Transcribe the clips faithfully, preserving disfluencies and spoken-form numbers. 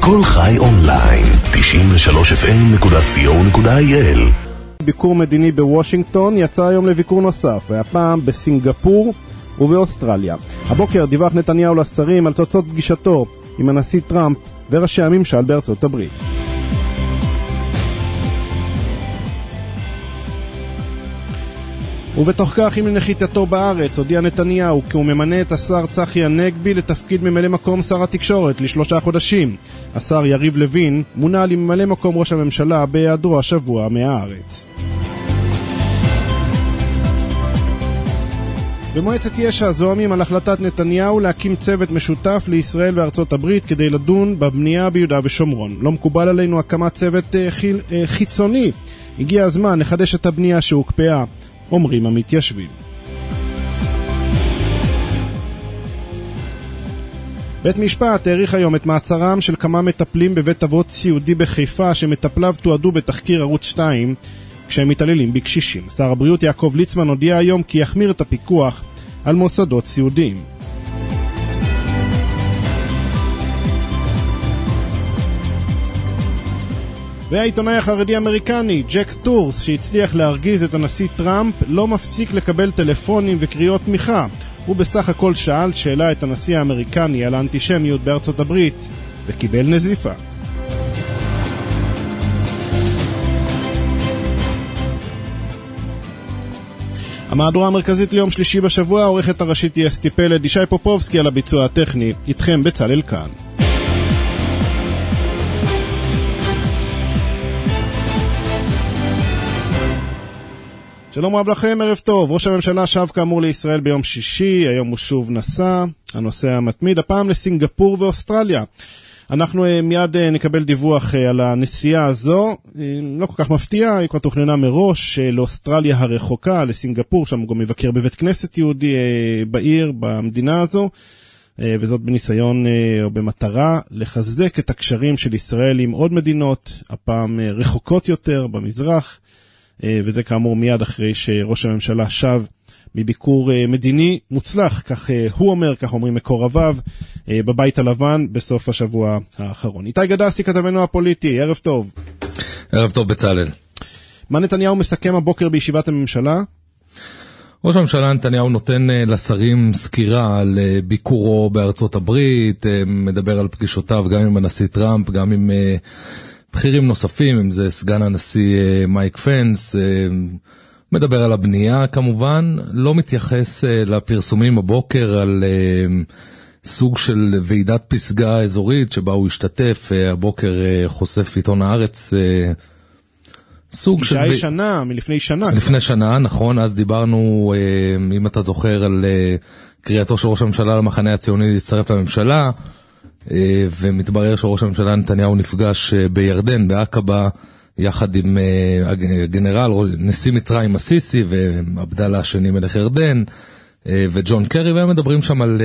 כל חי אונליין, תשעים ושלוש אף אם נקודה סי או נקודה איי אל. ביקור מדיני בוושינגטון יצא היום לביקור נוסף, והפעם בסינגפור ובאוסטרליה. הבוקר דיווח נתניהו לשרים על תוצאות פגישתו עם הנשיא טראמפ וראשי הממשל בארצות הברית. ובתוך כך, עם נחיתתו בארץ, הודיע נתניהו כי הוא ממנה את השר צחי הנגבי לתפקיד ממלא מקום שר התקשורת לשלושה חודשים. השר יריב לוין מונה לממלא מקום ראש הממשלה בהיעדרו השבוע מהארץ. במועצת יש"ע זועמים על החלטת נתניהו להקים צוות משותף לישראל וארצות הברית כדי לדון בבנייה ביהודה ושומרון. לא מקובל עלינו הקמת צוות חיצוני. הגיע הזמן לחדש את הבנייה שהוקפאה, אומרים המתיישבים. בית משפט העריך היום את מעצרם של כמה מטפלים בבית אבות סיעודי בחיפה שמטפליו תועדו בתחקיר ערוץ שתיים כשהם מתעללים בקשישים. שר הבריאות יעקב ליצמן הודיע היום כי יחמיר את הפיקוח על מוסדות סיעודיים. והעיתונאי החרדי אמריקני ג'ק טורס, שהצליח להרגיז את הנשיא טראמפ, לא מפסיק לקבל טלפונים וקריאות תמיכה. הוא בסך הכל שאל שאלה את הנשיא האמריקני על האנטישמיות בארצות הברית וקיבל נזיפה. המהדורה המרכזית ליום שלישי בשבוע, העורכת הראשית היא אסתי פלד, ישי פופובסקי על הביצוע הטכני, איתכם בצלאל כאן. שלום רב לכם, ערב טוב. ראש הממשלה שב כאמור לישראל ביום שישי, היום הוא שוב נסע, הנושא המתמיד, הפעם לסינגפור ואוסטרליה. אנחנו מיד נקבל דיווח על הנסיעה הזו, לא כל כך מפתיע, היא כבר תוכננה מראש לאוסטרליה הרחוקה, לסינגפור, שם הוא גם מבקר בבית כנסת יהודי בעיר, במדינה הזו, וזאת בניסיון או במטרה לחזק את הקשרים של ישראל עם עוד מדינות, הפעם רחוקות יותר במזרח, וזה כאמור מיד אחרי שראש הממשלה שב מביקור מדיני מוצלח, כך הוא אומר, כך אומרים מקורביו, בבית הלבן בסוף השבוע האחרון. איתי גדסי, כתבנו הפוליטי, ערב טוב. ערב טוב בצלאל. מה נתניהו מסכם הבוקר בישיבת הממשלה? ראש הממשלה נתניהו נותן לשרים סקירה על ביקורו בארצות הברית, מדבר על פגישותיו גם עם הנשיא טראמפ, גם עם בכירים נוספים, אם זה סגן הנשיא מייק פנס, מדבר על הבנייה כמובן, לא מתייחס לפרסומים בבוקר על סוג של ועידת פסגה אזורית שבה הוא השתתף, הבוקר חושף עיתון הארץ, סוג של... פגישה שנה, מלפני שנה. לפני שנה, נכון, אז דיברנו, אם אתה זוכר, על קריאתו של ראש הממשלה למחנה הציוני להצטרף לממשלה, ומתברר שראש הממשלה נתניהו נפגש בירדן, בעקבה, יחד עם הגנרל, נשיא מצרים הסיסי, ועבדאללה השני מלך ירדן, וג'ון קרי, והם מדברים שם על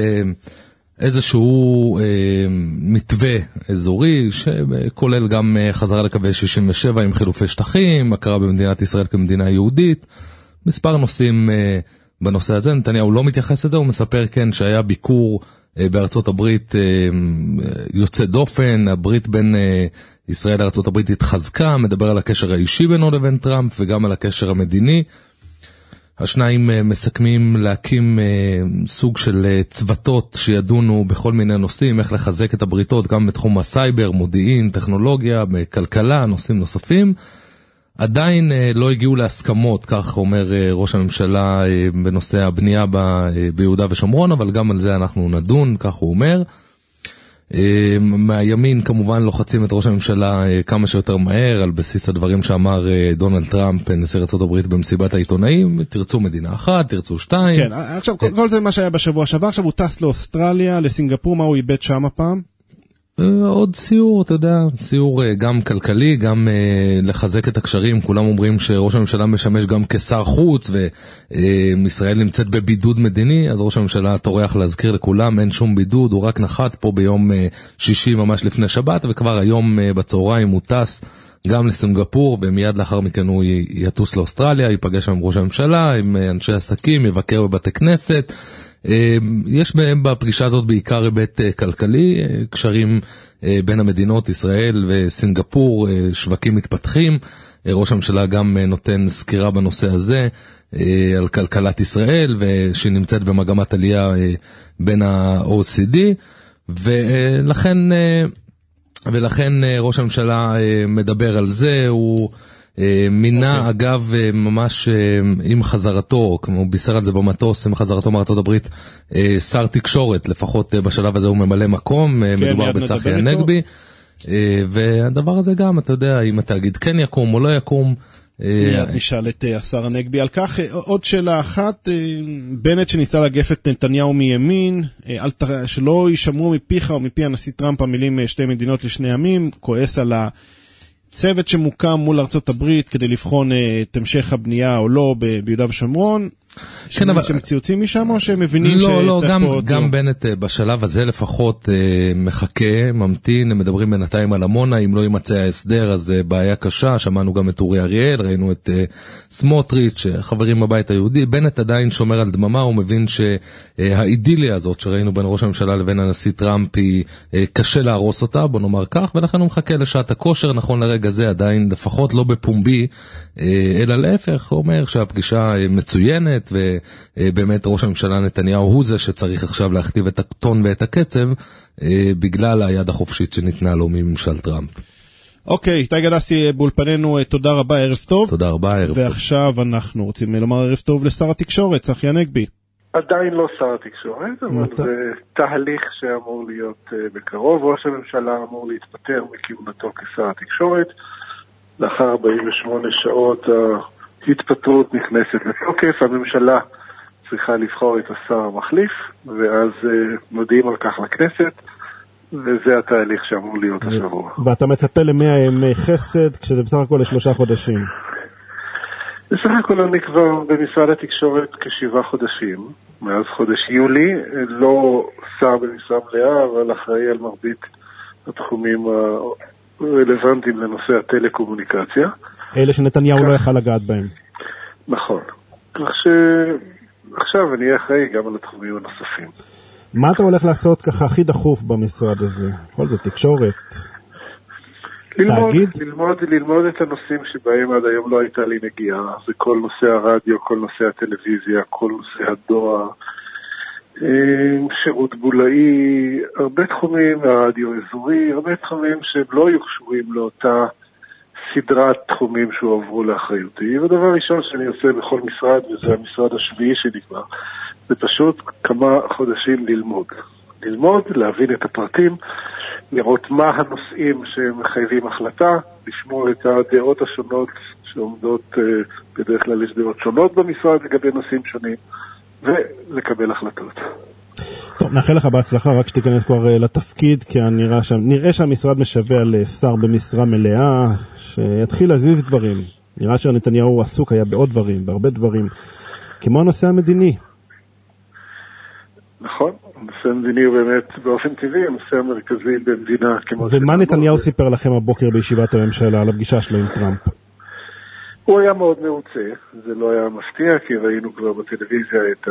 איזשהו מתווה אזורי, שכולל גם חזרה לקווי שישים ושבע עם חילופי שטחים, הכרה במדינת ישראל כמדינה יהודית, מספר נושאים בנושא הזה. נתניהו לא מתייחס לזה, הוא מספר כן שהיה ביקור בארצות הברית יוצא דופן, הברית בין ישראל לארצות הברית התחזקה, מדבר על הקשר האישי בינו לבין טראמפ וגם על הקשר המדיני. השניים מסכמים להקים סוג של צוותות שידונו בכל מיני נושאים, איך לחזק את הבריתות גם בתחום הסייבר, מודיעין, טכנולוגיה, בכלכלה, נושאים נוספים. עדיין לא הגיעו להסכמות, כך אומר ראש הממשלה בנושא הבנייה ביהודה ושומרון, אבל גם על זה אנחנו נדון, כך הוא אומר. מהימין כמובן לוחצים את ראש הממשלה כמה שיותר מהר, על בסיס הדברים שאמר דונלד טראמפ, נשיא ארצות הברית במסיבת העיתונאים, תרצו מדינה אחת, תרצו שתיים. כן, עכשיו כל זה מה שהיה בשבוע שעבר, עכשיו הוא טס לאוסטרליה, לסינגפור, מה הוא איבד שם הפעם? עוד סיור, אתה יודע, סיור גם כלכלי, גם לחזק את הקשרים. כולם אומרים שראש הממשלה משמש גם כשר חוץ, וישראל נמצאת בבידוד מדיני, אז ראש הממשלה טורח להזכיר לכולם, אין שום בידוד, הוא רק נחת פה ביום שישי ממש לפני שבת, וכבר היום בצהריים הוא טס גם לסינגפור, ומיד לאחר מכן הוא יטוס לאוסטרליה, ייפגש עם ראש הממשלה, עם אנשי עסקים, יבקר בבתי כנסת, יש בפגישה הזאת בעיקר היבט כלכלי, קשרים בין המדינות, ישראל וסינגפור, שווקים מתפתחים. ראש הממשלה גם נותן סקירה בנושא הזה על כלכלת ישראל, ושנמצאת במגמת עלייה בין ה-או אי סי די, ולכן, ולכן ראש הממשלה מדבר על זה. הוא מינה okay. אגב ממש עם חזרתו, כמו בישר על זה במטוס, עם חזרתו מארצות הברית, שר תקשורת, לפחות בשלב הזה הוא ממלא מקום, okay, מדובר בצחי הנגבי. והדבר הזה גם, אתה יודע, אם התאגיד כן יקום או לא יקום. מיד נשאל את השר הנגבי על כך. עוד שאלה אחת, בנט שניסה לגף את נתניהו מימין, שלא יישמעו מפיך או מפי הנשיא טראמפ המילים שתי מדינות לשני עמים, כועס על הצוות שמוקם מול ארצות הברית כדי לבחון את המשך הבנייה או לא ביהודה ושומרון. כן, אבל שהם ציוצים משם או שהם מבינים לא, לא, גם, גם בנט בשלב הזה לפחות מחכה, ממתין, הם מדברים בינתיים על עמונה, אם לא יימצא ההסדר אז בעיה קשה, שמענו גם את אורי אריאל, ראינו את סמוטריץ', חברים בבית היהודי. בנט עדיין שומר על דממה, הוא מבין שהאידיליה הזאת שראינו בין ראש הממשלה לבין הנשיא טראמפ היא קשה להרוס אותה, בוא נאמר כך, ולכן הוא מחכה לשעת הכושר, נכון לרגע זה עדיין לפחות לא בפומבי, אלא להפך, הוא אומר שהפגישה מצוינת, ובאמת ראש הממשלה נתניהו הוא זה שצריך עכשיו להכתיב את הטון ואת הקצב, בגלל היד החופשית שניתנה לו מממשל טראמפ. אוקיי, איתי גדסי באולפנינו, תודה רבה, ערב טוב. תודה רבה, ערב טוב. ועכשיו אנחנו רוצים לומר ערב טוב לשר התקשורת, צחי הנגבי. עדיין לא שר התקשורת, אבל זה תהליך שאמור להיות בקרוב. ראש הממשלה אמור להתפטר מכהונתו כשר התקשורת, לאחר ארבעים ושמונה שעות ההתפטרות נכנסת לתוקף, הממשלה צריכה לבחור את השר המחליף, ואז מודיעים על כך לכנסת, וזה התהליך שאמור להיות השבוע. ואתה מצפה למאה ימי חסד, כשזה בסך הכל לשלושה חודשים? בסך הכל אני כבר במשרד התקשורת כשבעה חודשים, מאז חודש יולי, לא שר במשרה מלאה, אבל אחראי על מרבית התחומים הרלוונטיים לנושא הטלקומוניקציה. אלה שנתניהו לא יכל לגעת בהם. נכון. כך שעכשיו אני אהיה אחראי גם על התחומים הנוספים. מה אתה הולך לעשות ככה הכי דחוף במשרד הזה? כל זה תקשורת? ללמוד, ללמוד, ללמוד את הנושאים שבהם עד היום לא הייתה לי נגיעה. זה כל נושא הרדיו, כל נושא הטלוויזיה, כל נושא הדואר, שירות בולאי, הרבה תחומים, הרדיו אזורי, הרבה תחומים שהם לא יהיו קשורים לאותה סדרת תחומים שהועברו לאחריותי. ודבר ראשון שאני עושה בכל משרד, וזה המשרד השביעי שנקבע, זה פשוט כמה חודשים ללמוד. ללמוד, להבין את הפרטים, לראות מה הנושאים שמחייבים החלטה, לשמור את הדעות השונות שעומדות, בדרך כלל יש דעות שונות במשרד לגבי נושאים שונים, ולקבל החלטות. טוב, נאחל לך בהצלחה, רק שתיכנס כבר לתפקיד, כי נראה, שם, נראה שהמשרד משווה לשר במשרה מלאה, שיתחיל להזיז דברים. נראה שנתניהו עסוק היה בעוד דברים, בהרבה דברים, כמו הנושא המדיני. נכון, הנושא המדיני הוא באמת באופן טבעי, הנושא המרכזי במדינה. ומה נתניהו סיפר לכם הבוקר בישיבת הממשלה על הפגישה שלו עם טראמפ? הוא היה מאוד מרוצה, זה לא היה מפתיע, כי ראינו כבר בטלוויזיה את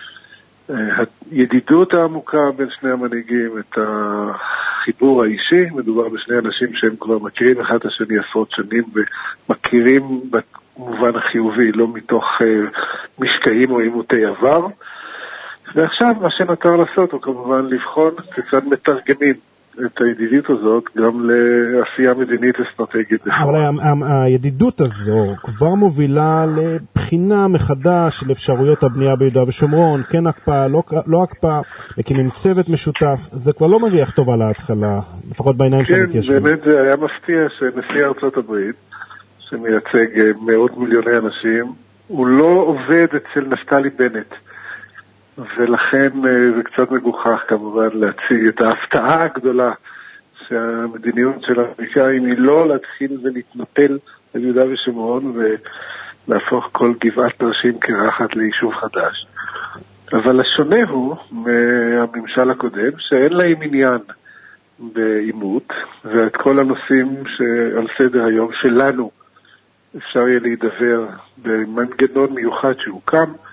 הידידות העמוקה בין שני המנהיגים, את החיבור האישי, מדובר בשני אנשים שהם כבר מכירים אחד השני עשרות שנים, ומכירים במובן החיובי, לא מתוך משקעים או עימותי עבר. ועכשיו מה שנותר לעשות הוא כמובן לבחון כיצד מתרגמים את הידידות הזאת גם לעשייה מדינית אסטרטגית. אבל הידידות הזו כבר מובילה לבחינה מחדש של אפשרויות הבנייה ביהודה ושומרון, כן הקפאה, לא, לא הקפאה, מקימים צוות משותף, זה כבר לא מריח טוב על ההתחלה, לפחות בעיניים של המתיישבים. כן, באמת זה היה מפתיע שנשיא ארצות הברית, שמייצג מאות מיליוני אנשים, הוא לא עובד אצל נפתלי בנט. ולכן זה קצת מגוחך כמובן להציג את ההפתעה הגדולה שהמדיניות של האמריקאים היא לא להתחיל ולהתנפל על יהודה ושומרון ולהפוך כל גבעת פרשים קרחת ליישוב חדש. אבל השונה הוא מהממשל הקודם שאין להם עניין בעימות, ואת כל הנושאים שעל סדר היום שלנו אפשר יהיה להידבר במנגנון מיוחד שהוקם,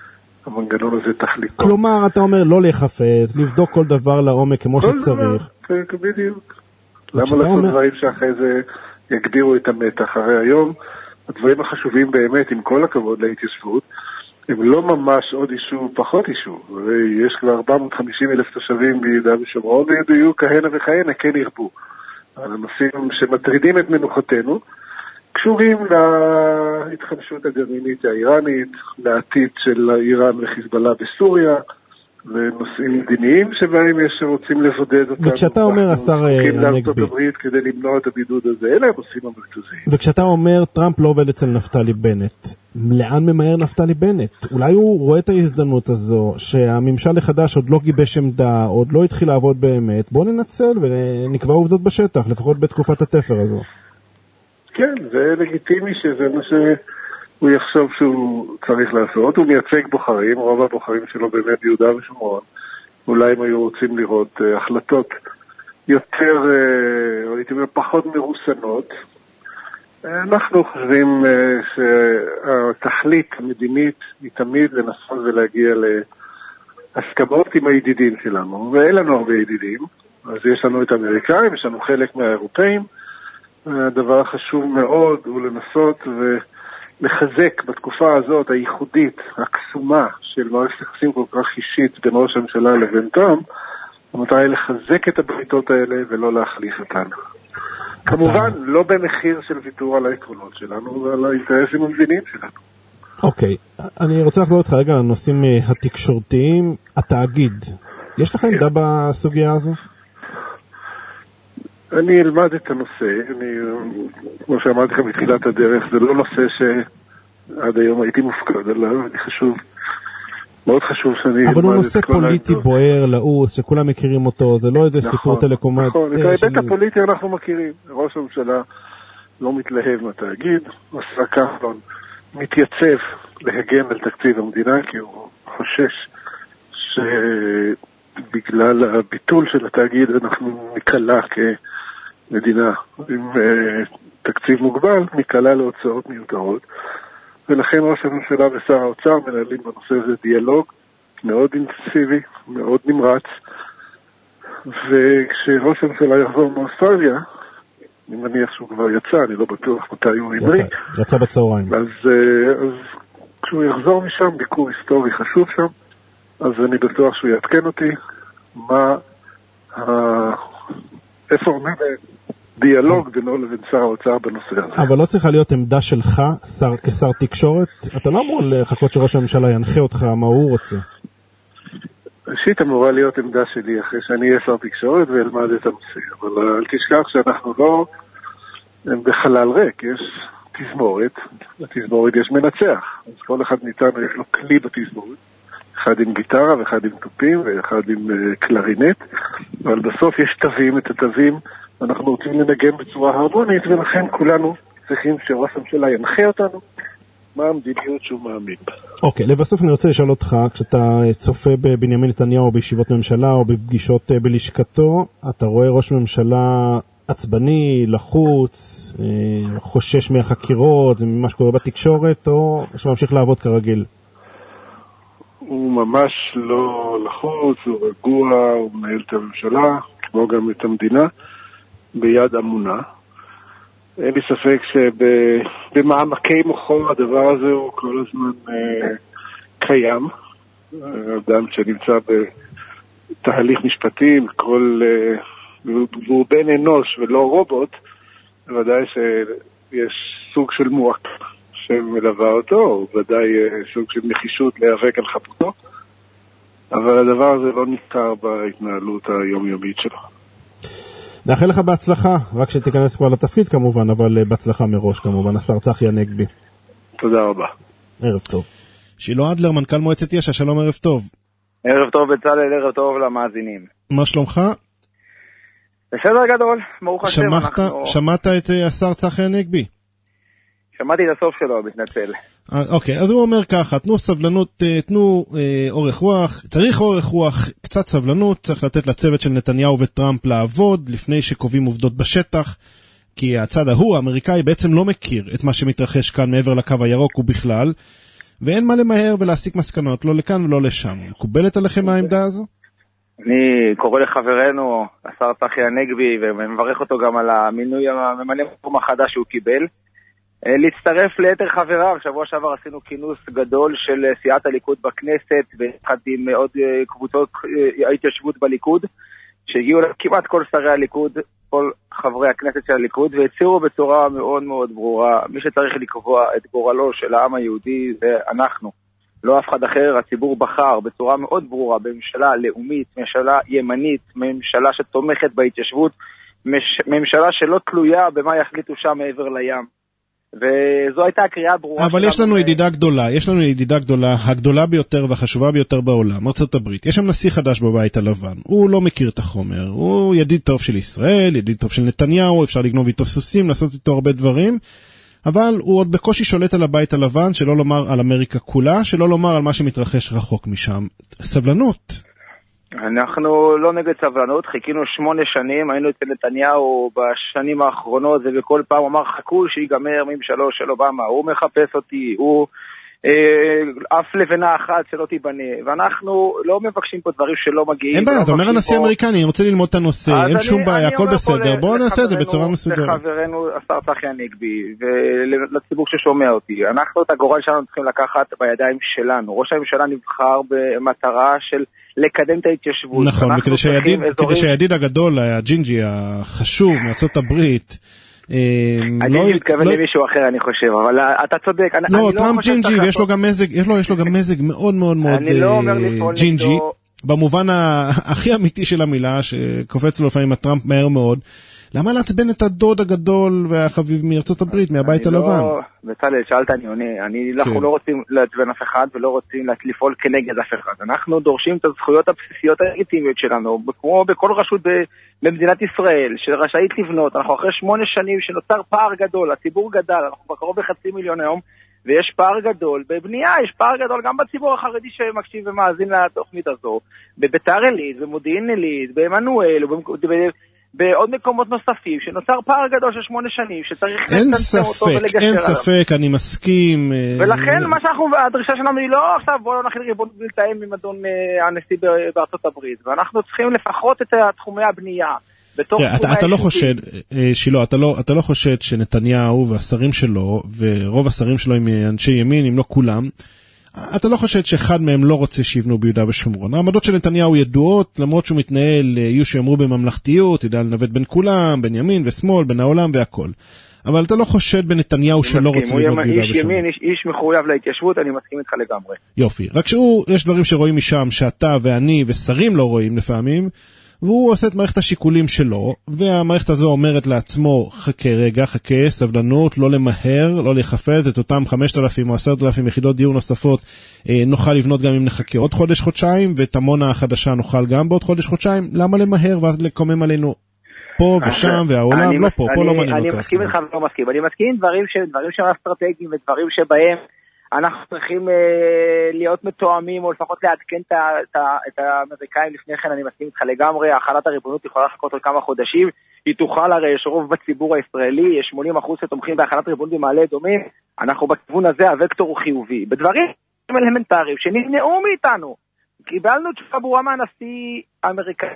המנגנון הזה תכליתו. כלומר, אתה אומר לא להיחפץ, לבדוק כל דבר לעומק כמו שצריך. בדיוק. למה לעשות דברים שאחרי זה יגדירו את המתח? הרי היום הדברים החשובים באמת, עם כל הכבוד להתיישבות, הם לא ממש עוד אישו, פחות אישו. יש כבר ארבע מאות וחמישים אלף תושבים ביהודה ושומרון, ויהיו כהנה וכהנה, כן ירבו. הנושאים שמטרידים את מנוחתנו, קשורים להתחמשות הגרעינית האיראנית, לעתיד של איראן וחיזבאללה בסוריה, ונושאים מדיניים שבהם יש שרוצים לבודד אותנו. וכשאתה אומר, השר הנגבי, לארצות הברית כדי למנוע את הבידוד הזה, אלה הם עושים המרכזיים. וכשאתה אומר, טראמפ לא עובד אצל נפתלי בנט, לאן ממהר נפתלי בנט? אולי הוא רואה את ההזדמנות הזו, שהממשל החדש עוד לא גיבש עמדה, עוד לא התחיל לעבוד באמת, בוא ננצל ונקבע עובדות בשטח, לפחות בתקופת התפר הזו. כן, זה לגיטימי שזה מה שהוא יחשוב שהוא צריך לעשות. הוא מייצג בוחרים, רוב הבוחרים שלו באמת ביהודה ושומרון. אולי הם היו רוצים לראות uh, החלטות יותר, uh, הייתי אומר, פחות מרוסנות. Uh, אנחנו חושבים uh, שהתכלית המדינית היא תמיד לנסות ולהגיע להסכמות עם הידידים שלנו. ואין לנו הרבה ידידים. אז יש לנו את האמריקאים, יש לנו חלק מהאירופאים. הדבר החשוב מאוד הוא לנסות ולחזק בתקופה הזאת הייחודית, הקסומה של מערכת יחסים כל כך אישית בין ראש הממשלה לבין טראמפ, המטרה היא לחזק את הבריתות האלה ולא להחליף אותן. כמובן, לא במחיר של ויתור על העקרונות שלנו ועל האינטרסים המדיניים שלנו. אוקיי, אני רוצה לחזור איתך רגע לנושאים התקשורתיים. התאגיד, יש לך עמדה בסוגיה הזו? אני אלמד את הנושא, אני, כמו שאמרתי לך בתחילת הדרך, זה לא נושא שעד היום הייתי מופקד עליו, אני חשוב, מאוד חשוב שאני אלמד את כל... אבל הוא נושא פוליטי בוער, לעוס, שכולם מכירים אותו, זה לא איזה סיפור טלקומט. נכון, את ההיבט הפוליטי אנחנו מכירים, ראש הממשלה לא מתלהב מהתאגיד, השר כחלון מתייצב להגן על תקציב המדינה, כי הוא חושש שבגלל הביטול של התאגיד אנחנו נקלה כ... מדינה עם uh, תקציב מוגבל, נקלה להוצאות מיותרות, ולכן ראש הממשלה ושר האוצר מנהלים בנושא הזה דיאלוג מאוד אינטנסיבי, מאוד נמרץ, וכשראש הממשלה יחזור מאוסטרליה, אני מניח שהוא כבר יצא, אני לא בטוח מתי הוא עברי. יצא, יצא בצהריים. אז, uh, אז כשהוא יחזור משם, ביקור היסטורי חשוב שם, אז אני בטוח שהוא יעדכן אותי מה ה... איפה עומד דיאלוג בינו לבין שר האוצר בנושא הזה. אבל לא צריכה להיות עמדה שלך, שר, כשר תקשורת? אתה לא אמור לחכות שראש הממשלה ינחה אותך מה הוא רוצה. ראשית אמורה להיות עמדה שלי אחרי שאני אהיה שר תקשורת ואלמד את הנושא. אבל אל תשכח שאנחנו לא בחלל ריק, יש תזמורת, לתזמורת יש מנצח. אז כל אחד מאיתנו יש לו כלי בתזמורת. אחד עם גיטרה ואחד עם טופים ואחד עם uh, קלרינט, אבל בסוף יש תווים, את התווים אנחנו רוצים לנגן בצורה הרמונית, ולכן כולנו צריכים שראש הממשלה ינחה אותנו מה המדיניות שהוא מאמין. אוקיי, okay, לבסוף אני רוצה לשאול אותך, כשאתה צופה בבנימין נתניהו בישיבות ממשלה או בפגישות uh, בלשכתו, אתה רואה ראש ממשלה עצבני, לחוץ, uh, חושש מהחקירות וממה שקורה בתקשורת, או שממשיך לעבוד כרגיל? הוא ממש לא לחוץ, הוא רגוע, הוא מנהל את הממשלה, כמו גם את המדינה, ביד אמונה. אין לי ספק שבמעמקי מוחו הדבר הזה הוא כל הזמן אה, קיים. אדם שנמצא בתהליך משפטי, כל, אה, והוא בן אנוש ולא רובוט, בוודאי שיש סוג של מועק. שמלווה אותו, הוא ודאי סוג של נחישות להיאבק על חפותו, אבל הדבר הזה לא ניכר בהתנהלות היומיומית שלו. נאחל לך בהצלחה, רק שתיכנס כבר לתפקיד כמובן, אבל בהצלחה מראש כמובן, השר צחי הנגבי. תודה רבה. ערב טוב. שילה אדלר, מנכ"ל מועצת יש"ע, שלום, ערב טוב. ערב טוב בצלאל, ערב טוב למאזינים. מה שלומך? בסדר גדול, ברוך השם. אנחנו... שמעת את השר צחי הנגבי? שמעתי את הסוף שלו, מתנצל. אוקיי, אז הוא אומר ככה, תנו סבלנות, תנו אה, אורך רוח, צריך אורך רוח, קצת סבלנות, צריך לתת לצוות של נתניהו וטראמפ לעבוד, לפני שקובעים עובדות בשטח, כי הצד ההוא, האמריקאי, בעצם לא מכיר את מה שמתרחש כאן מעבר לקו הירוק ובכלל, ואין מה למהר ולהסיק מסקנות, לא לכאן ולא לשם. מקובלת עליכם העמדה הזו? אני קורא לחברנו, השר צחי הנגבי, ומברך אותו גם על המינוי הממלא מקום החדש שהוא קיבל, להצטרף ליתר חבריו. שבוע שעבר עשינו כינוס גדול של סיעת הליכוד בכנסת, ויחד עם עוד קבוצות ההתיישבות בליכוד, שהגיעו כמעט כל שרי הליכוד, כל חברי הכנסת של הליכוד, והציעו בצורה מאוד מאוד ברורה, מי שצריך לקבוע את גורלו של העם היהודי זה אנחנו, לא אף אחד אחר. הציבור בחר בצורה מאוד ברורה בממשלה לאומית, ממשלה ימנית, ממשלה שתומכת בהתיישבות, ממשלה שלא תלויה במה יחליטו שם מעבר לים. וזו הייתה הקריאה ברורה. אבל יש לנו ידידה גדולה, יש לנו ידידה גדולה, הגדולה ביותר והחשובה ביותר בעולם, ארצות הברית. יש שם נשיא חדש בבית הלבן, הוא לא מכיר את החומר, הוא ידיד טוב של ישראל, ידיד טוב של נתניהו, אפשר לגנוב איתו סוסים, לעשות איתו הרבה דברים, אבל הוא עוד בקושי שולט על הבית הלבן, שלא לומר על אמריקה כולה, שלא לומר על מה שמתרחש רחוק משם. סבלנות. אנחנו לא נגד סבלנות, חיכינו שמונה שנים, היינו אצל נתניהו בשנים האחרונות, ובכל פעם אמר חכו שיגמר ממשלו של אובמה, הוא מחפש אותי, הוא אה, אף לבנה אחת שלא תיבנה, ואנחנו לא מבקשים פה דברים שלא מגיעים. אין בעיה, אתה אומר הנשיא האמריקני, אני רוצה ללמוד את הנושא, אין שום בעיה, הכל בסדר, בואו נעשה את זה בצורה מסודרת. לחברנו השר צחי הנגבי, ולציבור ששומע אותי, אנחנו את הגורל שלנו צריכים לקחת בידיים שלנו. ראש הממשלה נבחר במטרה של לקדם את ההתיישבות. נכון, וכדי שהידיד, כדי שהידיד הגדול, הג'ינג'י החשוב מארצות הברית, אני מתכוון למישהו אחר, אני חושב, אבל אתה צודק. לא, טראמפ ג'ינג'י, ויש לו גם מזג, יש לו, יש לו גם מזג מאוד מאוד מאוד ג'ינג'י, במובן הכי אמיתי של המילה, שקופץ לו לפעמים הטראמפ מהר מאוד. למה לעצבן את הדוד הגדול והחביב מארצות הברית, מהבית הלבן? בצלאל, שאלת, אני עונה. אנחנו לא רוצים לעצבן אף אחד, ולא רוצים לפעול כנגד אף אחד. אנחנו דורשים את הזכויות הבסיסיות הלגיטימיות שלנו, כמו בכל רשות במדינת ישראל, שרשאית לבנות. אנחנו אחרי שמונה שנים שנוצר פער גדול, הציבור גדל, אנחנו בקרוב לחצי מיליון היום, ויש פער גדול בבנייה, יש פער גדול גם בציבור החרדי שמקשיב ומאזין לתוכנית הזו, בביתר עילית, במודיעין עילית, בעמנואל, בעוד מקומות נוספים, שנוצר פער גדול של שמונה שנים, שצריך לצמצם אותו ולגשר עליו. אין ספק, אני מסכים. ולכן מה שאנחנו, הדרישה שלנו היא לא עכשיו, בואו נכין ריבון ולתאם עם אדון הנשיא בארצות הברית, ואנחנו צריכים לפחות את תחומי הבנייה. אתה לא חושד, שילו, אתה לא חושד שנתניהו והשרים שלו, ורוב השרים שלו הם אנשי ימין, אם לא כולם, אתה לא חושד שאחד מהם לא רוצה שיבנו ביהודה ושומרון. העמדות של נתניהו ידועות, למרות שהוא מתנהל, יהיו שאמרו בממלכתיות, ידע לנווט בין כולם, בין ימין ושמאל, בין העולם והכל. אבל אתה לא חושד בנתניהו שלא רוצה לבנות ביהודה ושומרון. איש ימין, איש מחויב להתיישבות, אני מסכים איתך לגמרי. יופי. רק שהוא, יש דברים שרואים משם, שאתה ואני ושרים לא רואים לפעמים, והוא עושה את מערכת השיקולים שלו, והמערכת הזו אומרת לעצמו, חכה רגע, חכה, סבלנות, לא למהר, לא לחפז, את אותם חמשת אלפים או עשרת אלפים יחידות דיור נוספות, אה, נוכל לבנות גם אם נחכה עוד חודש, חודשיים, ואת המונה החדשה נוכל גם בעוד חודש, חודשיים. למה למהר ואז לקומם עלינו פה ושם, והעולם לא פה, פה לא מעניין אותה. אני מסכים איתך ולא מסכים. אני מסכים דברים שהם אסטרטגיים ודברים שבהם אנחנו צריכים אה, להיות מתואמים, או לפחות לעדכן את, את, את האמריקאים לפני כן. אני מסכים איתך לגמרי, החלת הריבונות יכולה לחכות עוד כמה חודשים, היא תוכל, הרי יש רוב בציבור הישראלי, יש שמונים אחוז שתומכים בהחלת ריבונות במעלה אדומים, אנחנו בכיוון הזה, הוקטור הוא חיובי. בדברים אלמנטריים שנמנעו מאיתנו, קיבלנו תשובה ברורה מהנשיא האמריקאי,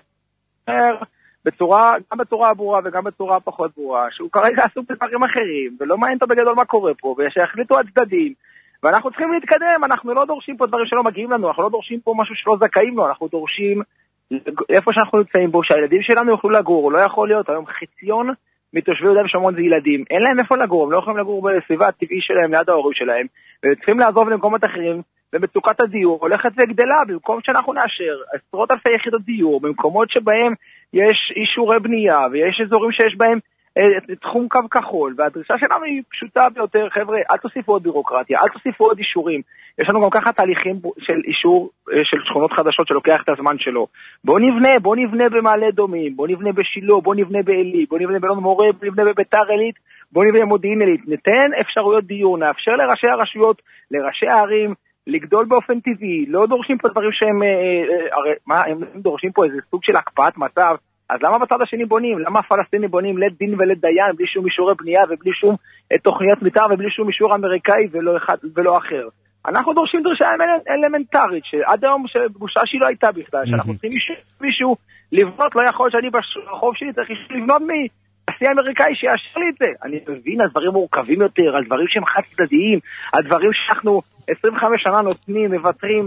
בצורה, גם בצורה הברורה וגם בצורה פחות ברורה, שהוא כרגע עסוק בדברים אחרים, ולא מעניין אותו בגדול מה קורה פה, ושיחליטו הצדדים, ואנחנו צריכים להתקדם, אנחנו לא דורשים פה דברים שלא מגיעים לנו, אנחנו לא דורשים פה משהו שלא זכאים לו, אנחנו דורשים איפה שאנחנו נמצאים בו, שהילדים שלנו יוכלו לגור, לא יכול להיות, היום חציון מתושבי יהודה ושומרון זה ילדים, אין להם איפה לגור, הם לא יכולים לגור בסביבה הטבעי שלהם, ליד ההורים שלהם, וצריכים לעזוב למקומות אחרים, ומצוקת הדיור הולכת וגדלה, במקום שאנחנו נאשר עשרות אלפי יחידות דיור, במקומות שבהם יש אישורי בנייה, ויש אזורים שיש בהם תחום קו כחול, והדרישה שלנו היא פשוטה ביותר, חבר'ה, אל תוסיפו עוד בירוקרטיה, אל תוסיפו עוד אישורים, יש לנו גם ככה תהליכים של אישור של שכונות חדשות שלוקח את הזמן שלו, בוא נבנה, בוא נבנה במעלה אדומים, בוא נבנה בשילה, בוא נבנה בעלי, בוא נבנה באלון מורה, בוא נבנה בביתר עילית, בוא נבנה במודיעין עילית, ניתן אפשרויות דיור, נאפשר לראשי הרשויות, לראשי הערים, לגדול באופן טבעי, לא דורשים פה דברים שהם, הרי מה, הם דורשים פה איזה סוג של הקפאת מצב, אז למה בצד השני בונים? למה הפלסטינים בונים לית דין ולית דיין, בלי שום אישורי בנייה ובלי שום תוכניות מתאר ובלי שום אישור אמריקאי ולא אחד ולא אחר? אנחנו דורשים דרישה אלמנטרית, שעד היום בושה שהיא לא הייתה בכלל, שאנחנו צריכים מישהו לבנות, לא יכול שאני ברחוב שלי צריך לבנות מעשייה אמריקאי שיאשר לי את זה. אני מבין על דברים מורכבים יותר, על דברים שהם חד צדדיים, על דברים שאנחנו עשרים וחמש שנה נותנים, מבטרים,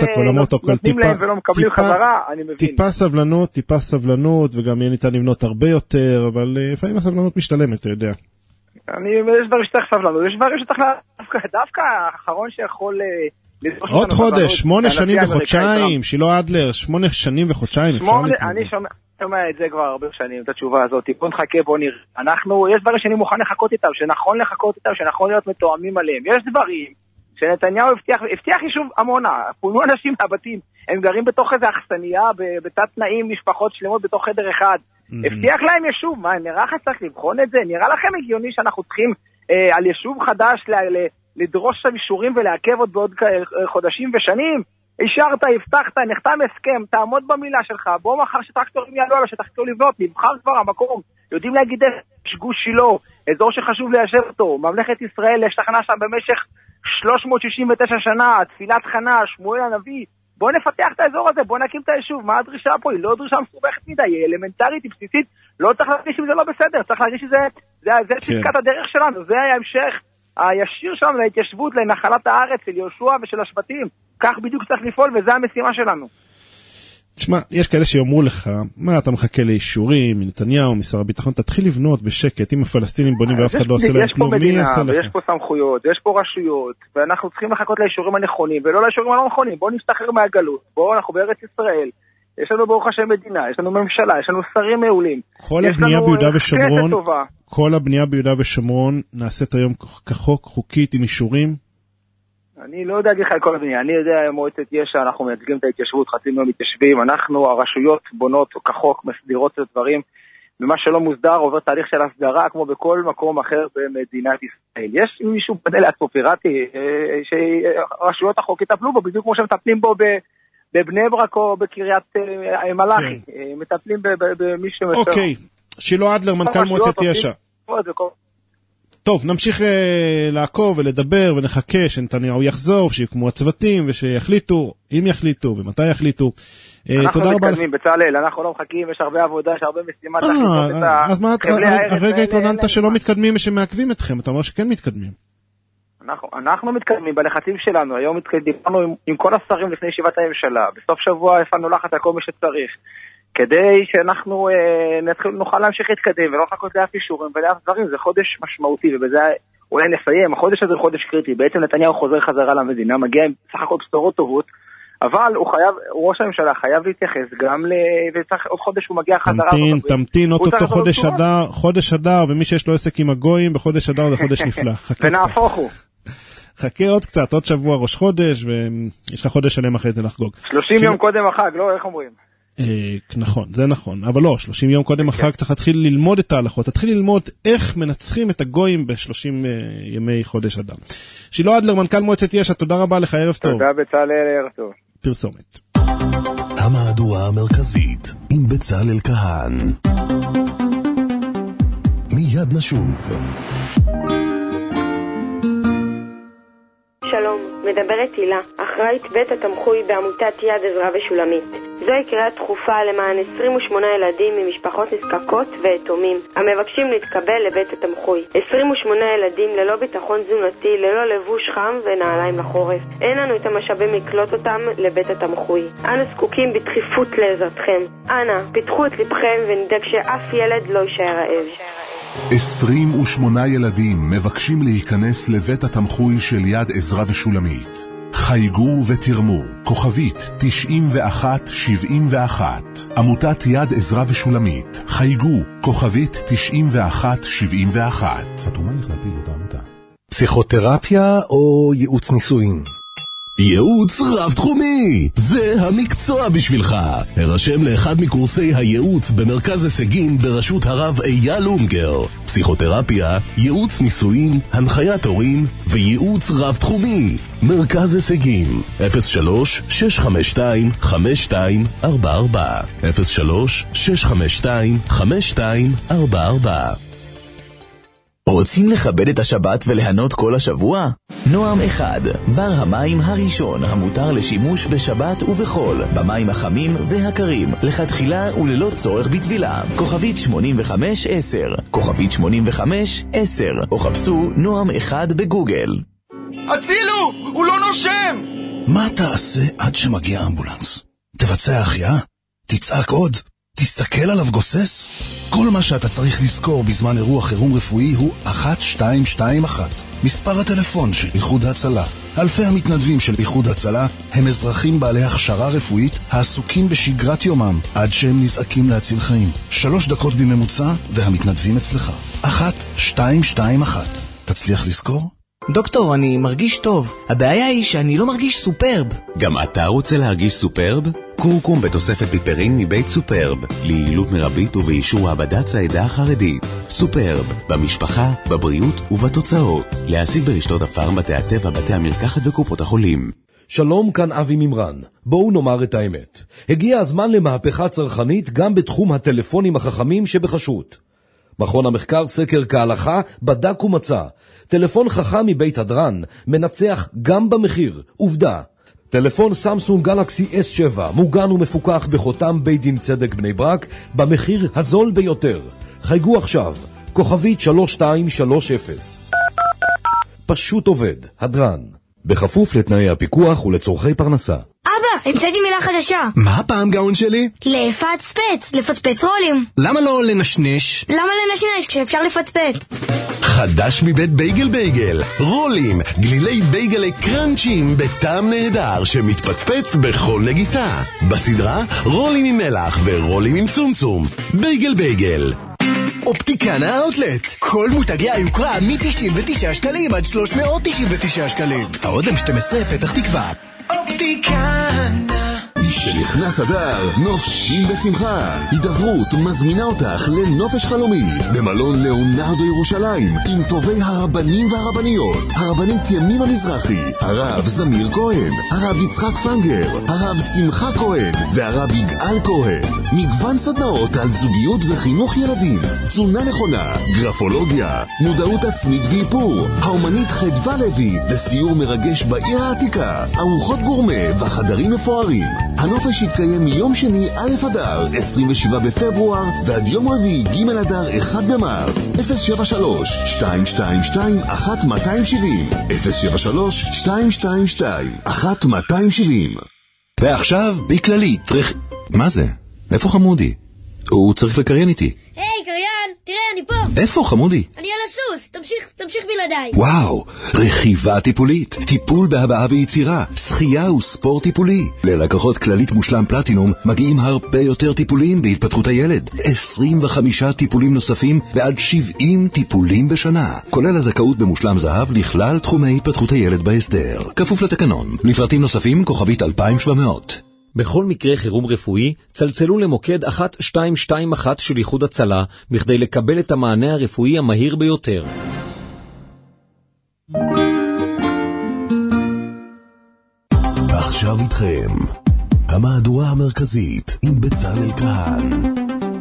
נותנים להם ולא מקבלים חזרה, אני מבין. טיפה סבלנות, טיפה סבלנות, וגם יהיה ניתן לבנות הרבה יותר, אבל לפעמים הסבלנות משתלמת, אתה יודע. אני, יש דברים שצריך סבלנות, יש דברים שצריך דווקא האחרון שיכול... עוד חודש, שמונה שנים וחודשיים, שילה אדלר, שמונה שנים וחודשיים. אני שומע את זה כבר הרבה שנים, את התשובה הזאת, בוא נחכה, בוא נראה. אנחנו, יש דברים שאני מוכן לחכות איתם, שנכון לחכות איתם, שנכון להיות מתואמים עליהם. יש דברים שנתניהו הבטיח, הבטיח יישוב עמונה, פונו אנשים מהבתים, הם גרים בתוך איזו אכסניה, בתת תנאים, משפחות שלמות בתוך חדר אחד. הבטיח להם יישוב, מה, נראה לך צריך לבחון את זה? נראה לכם הגיוני שאנחנו צריכים על יישוב חדש לדרוש שם אישורים ולעכב עוד בעוד חודשים ושנים? אישרת, הבטחת, נחתם הסכם, תעמוד במילה שלך, בוא מחר שטרקטורים יעלו עליו, שתחתו לבנות, נבחר כבר המקום, יודעים להגיד יש גוש שילה, אזור שחשוב ליישב אותו, ממלכת ישראל השתכנה שם במשך שלוש מאות שישים ותשע שנה, תפילת חנה, שמואל הנביא, בוא נפתח את האזור הזה, בוא נקים את היישוב, מה הדרישה פה? היא לא דרישה מסובכת מדי, היא אלמנטרית, היא בסיסית, לא צריך להרגיש אם זה לא בסדר, צריך להרגיש שזה, זה, זה צדקת הדרך שלנו, זה ההמשך הישיר שלנו להתיישבות, לנחלת הארץ, של יהושע ושל השבטים, כך בדיוק צריך לפעול, וזה המשימה שלנו. תשמע, יש כאלה שיאמרו לך, מה אתה מחכה לאישורים מנתניהו, משר הביטחון, תתחיל לבנות בשקט, אם הפלסטינים בונים ואף אחד לא עושה להם כלום, מי יעשה לך? יש פה סמכויות, יש פה רשויות, ואנחנו צריכים לחכות לאישורים הנכונים, ולא לאישורים הלא נכונים, בואו נשתחרר מהגלות, בואו, אנחנו בארץ ישראל, יש לנו ברוך השם מדינה, יש לנו ממשלה, יש לנו שרים מעולים, כל הבנייה ביהודה ושומרון, כל הבנייה ביהודה ושומרון נעשית היום כחוק, חוקית, עם אישורים? אני לא יודע להגיד לך על כל הבנייה, אני יודע מועצת יש"ע, אנחנו מייצגים את ההתיישבות, חצי מיליון מתיישבים, אנחנו, הרשויות בונות כחוק, מסדירות את הדברים, ומה שלא מוסדר עובר תהליך של הסדרה, כמו בכל מקום אחר במדינת ישראל. יש מישהו בנה לעצמו פיראטי, שרשויות החוק יטפלו בו, בדיוק כמו שמטפלים בו בבני ברק או בקריית מלאכי, מטפלים במי שמסר. אוקיי, שילה אדלר, מנכ"ל מועצת יש"ע. טוב, נמשיך uh, לעקוב ולדבר ונחכה שנתניהו יחזור, שיוקמו הצוותים ושיחליטו, אם יחליטו ומתי יחליטו. אנחנו מתקדמים בצלאל, אנחנו לא מחכים, יש הרבה עבודה, יש הרבה משימה. אז מה, הרגע התלוננת שלא מתקדמים ושמעכבים אתכם, אתה אומר שכן מתקדמים. אנחנו מתקדמים בלחצים שלנו, היום דיברנו עם כל השרים לפני ישיבת הממשלה, בסוף שבוע הפעלנו לחץ על כל מי שצריך. כדי שאנחנו אה, נתחיל, נוכל להמשיך להתקדם ולא לחכות לאף אישורים ולאף דברים, זה חודש משמעותי ובזה אולי נסיים, החודש הזה הוא חודש קריטי, בעצם נתניהו חוזר חזרה למדינה, מגיע עם סך הכל בשורות טובות, אבל הוא חייב, ראש הממשלה חייב להתייחס גם ל... וצריך עוד חודש הוא מגיע חזרה. תמתין, תמתין, עוד אותו חודש אדר, חודש אדר, ומי שיש לו עסק עם הגויים, בחודש אדר זה חודש נפלא. ונהפוך הוא. חכה עוד קצת, עוד שבוע ראש חודש, ויש לך חודש שלם אחרי זה לחגוג. שלושים יום קודם החג, לא, איך אומרים? נכון, זה נכון, אבל לא, שלושים יום קודם החג אתה תתחיל ללמוד את ההלכות, תתחיל ללמוד איך מנצחים את הגויים ב-שלושים ימי חודש אדר. שילה אדלר, מנכ"ל מועצת יש"ע, תודה רבה לך, ערב טוב. תודה בצלאל, ערב טוב. פרסומת. המהדורה המרכזית עם בצלאל כהן. מיד נשוב. שלום, מדברת הילה, אחראית בית התמחוי בעמותת יד עזרא ושולמית. זוהי קריאה דחופה למען עשרים ושמונה ילדים ממשפחות נזקקות ויתומים המבקשים להתקבל לבית התמחוי. עשרים ושמונה ילדים ללא ביטחון תזונתי, ללא לבוש חם ונעליים לחורף. אין לנו את המשאבים לקלוט אותם לבית התמחוי. אנו זקוקים בדחיפות לעזרתכם. אנא, פיתחו את לבכם ונדאג שאף ילד לא יישאר רעב. עשרים ושמונה ילדים מבקשים להיכנס לבית התמחוי של יד עזרא ושולמית. חייגו ותרמו, כוכבית תשעים ואחת שבעים ואחת. עמותת יד עזרא ושולמית, חייגו, כוכבית תשעים ואחת שבעים ואחת. חתומה לכלל פעילות העמותה. פסיכותרפיה או ייעוץ נישואין? ייעוץ רב תחומי, זה המקצוע בשבילך. הרשם לאחד מקורסי הייעוץ במרכז הישגים בראשות הרב אייל אונגר. פסיכותרפיה, ייעוץ נישואין, הנחיית הורים וייעוץ רב תחומי. מרכז הישגים אפס שלוש שש חמש שתיים חמש שתיים ארבע ארבע אפס שלוש שש חמש שתיים חמש שתיים ארבע ארבע. רוצים לכבד את השבת וליהנות כל השבוע? נועם אחד, בר המים הראשון המותר לשימוש בשבת ובחול, במים החמים והקרים, לכתחילה וללא צורך בטבילה. כוכבית שמונים וחמש עשר, כוכבית שמונים וחמש עשר, או חפשו נועם אחד בגוגל. הצילו! הוא לא נושם! מה תעשה עד שמגיע אמבולנס? תבצע החייאה? תצעק עוד? תסתכל עליו גוסס? כל מה שאתה צריך לזכור בזמן אירוע חירום רפואי הוא אחת שתיים שתיים אחת. מספר הטלפון של איחוד הצלה. אלפי המתנדבים של איחוד הצלה הם אזרחים בעלי הכשרה רפואית העסוקים בשגרת יומם עד שהם נזעקים להציל חיים. שלוש דקות בממוצע והמתנדבים אצלך. אחת שתיים שתיים אחת. תצליח לזכור? דוקטור, אני מרגיש טוב. הבעיה היא שאני לא מרגיש סופרב. גם אתה רוצה להרגיש סופרב? קורקום בתוספת פיפרין מבית סופרב, ליעילות מרבית ובאישור מעבדת ציידה החרדית. סופרב, במשפחה, בבריאות ובתוצאות. להשיג ברשתות הפארם, בתי הטבע, בתי המרקחת וקופות החולים. שלום, כאן אבי ממרן. בואו נאמר את האמת. הגיע הזמן למהפכה צרכנית גם בתחום הטלפונים החכמים שבחשות. מכון המחקר סקר כהלכה בדק ומצא. טלפון חכם מבית הדרן מנצח גם במחיר. עובדה. טלפון סמסונג גלקסי אס שבע מוגן ומפוקח בחותם בית דין צדק בני ברק במחיר הזול ביותר. חייגו עכשיו, כוכבית שלוש שתיים שלוש אפס. פשוט עובד, הדרן. בכפוף לתנאי הפיקוח ולצורכי פרנסה. אבא, המצאתי מילה חדשה. מה הפעם גאון שלי? לפצפץ, לפצפץ רולים. למה לא לנשנש? למה לנשנש כשאפשר לפצפץ? חדש מבית בייגל בייגל, רולים, גלילי בייגל קרנצ'ים בטעם נהדר שמתפצפץ בכל נגיסה. בסדרה רולים עם מלח ורולים עם סומסום. בייגל בייגל. אופטיקנה האוטלט, כל מותגי היוקרה מ-תשעים ותשעה שקלים עד שלוש מאות תשעים ותשעה שקלים. האודם שתים עשרה פתח תקווה. אופטיקנה. משנכנס אדר, נופשים בשמחה. הידברות מזמינה אותך לנופש חלומי במלון לאונרדו ירושלים עם טובי הרבנים והרבניות. הרבנית ימימה מזרחי, הרב זמיר כהן, הרב יצחק פנגר, הרב שמחה כהן והרב יגאל כהן. מגוון סדנאות על זוגיות וחינוך ילדים, תזונה נכונה, גרפולוגיה, מודעות עצמית ואיפור, האומנית חדווה לוי וסיור מרגש בעיר העתיקה, ארוחות גורמה וחדרים מפוארים. הנופש יתקיים מיום שני א' אדר עשרים ושבעה בפברואר ועד יום רביעי ג' אדר אחד במרץ. אפס שבע שלוש שתיים שתיים שתיים אחת מאתיים שבעים, אפס שבע שלוש שתיים שתיים שתיים אחת מאתיים שבעים. ועכשיו בכללית רכ... מה זה? איפה חמודי? הוא צריך לקריין איתי. היי קריין, תראה אני פה. איפה חמודי? אני על הסוס, תמשיך, תמשיך בלעדיי. וואו, רכיבה טיפולית, טיפול בהבעה ויצירה, שחייה וספורט טיפולי. ללקוחות כללית מושלם פלטינום מגיעים הרבה יותר טיפולים בהתפתחות הילד. עשרים וחמישה טיפולים נוספים ועד שבעים טיפולים בשנה. כולל הזכאות במושלם זהב לכלל תחומי התפתחות הילד בהסדר. כפוף לתקנון. לפרטים נוספים כוכבית אלפיים ושבע מאות. בכל מקרה חירום רפואי, צלצלו למוקד אחת שתיים שתיים אחת של איחוד הצלה, בכדי לקבל את המענה הרפואי המהיר ביותר. עכשיו איתכם, המהדורה המרכזית עם בצלאל כהן.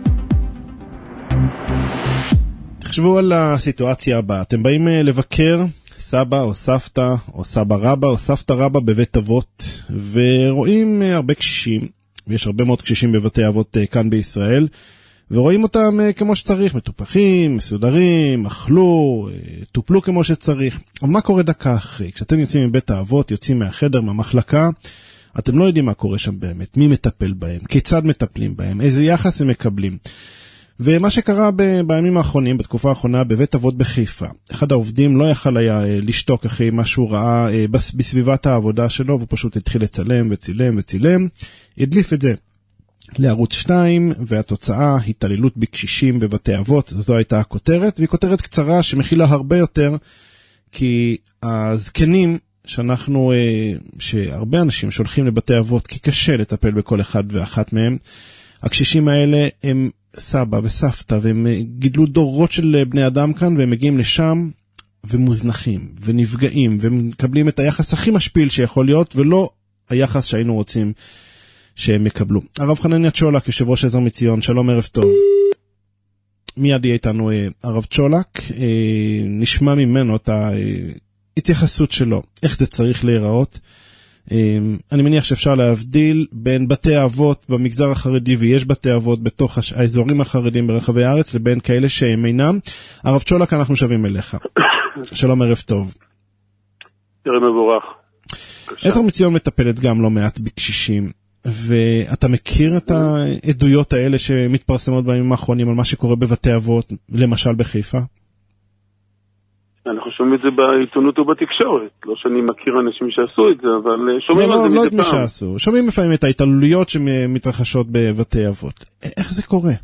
תחשבו על הסיטואציה הבאה, אתם באים לבקר סבא או סבתא או סבא רבא או סבתא רבא בבית אבות, ורואים הרבה קשישים, ויש הרבה מאוד קשישים בבתי אבות כאן בישראל, ורואים אותם כמו שצריך, מטופחים, מסודרים, אכלו, טופלו כמו שצריך. אבל מה קורה דקה אחרי? כשאתם יוצאים מבית האבות, יוצאים מהחדר, מהמחלקה, אתם לא יודעים מה קורה שם באמת, מי מטפל בהם, כיצד מטפלים בהם, איזה יחס הם מקבלים. ומה שקרה ב- בימים האחרונים, בתקופה האחרונה, בבית אבות בחיפה. אחד העובדים לא יכל היה אה, לשתוק אחרי מה שהוא ראה אה, בס- בסביבת העבודה שלו, והוא פשוט התחיל לצלם וצילם וצילם. הדליף את זה לערוץ שתיים, והתוצאה, התעללות בקשישים בבתי אבות, זו הייתה הכותרת, והיא כותרת קצרה שמכילה הרבה יותר, כי הזקנים שאנחנו, אה, שהרבה אנשים שולחים לבתי אבות, כי קשה לטפל בכל אחד ואחת מהם, הקשישים האלה הם סבא וסבתא, והם גידלו דורות של בני אדם כאן, והם מגיעים לשם ומוזנחים ונפגעים, ומקבלים את היחס הכי משפיל שיכול להיות, ולא היחס שהיינו רוצים שהם יקבלו. הרב חנניה צ'ולק, יושב ראש עזר מציון, שלום, ערב טוב. מיד יהיה איתנו הרב צ'ולק, נשמע ממנו את ההתייחסות שלו, איך זה צריך להיראות. אני מניח שאפשר להבדיל בין בתי האבות במגזר החרדי, ויש בתי אבות בתוך האזורים החרדים ברחבי הארץ, לבין כאלה שהם אינם. הרב צ'ולק, אנחנו שווים אליך. שלום, ערב טוב. ערב מבורך. עזר מציון מטפלת גם לא מעט בקשישים, ואתה מכיר את העדויות האלה שמתפרסמות בימים האחרונים על מה שקורה בבתי אבות, למשל בחיפה? אנחנו שומעים את זה בעיתונות ובתקשורת, לא שאני מכיר אנשים שעשו את זה, אבל שומעים לא, על זה לא, מדי לא את מי פעם. שעשו, שומעים לפעמים את ההתעללויות שמתרחשות בבתי אבות. איך זה קורה?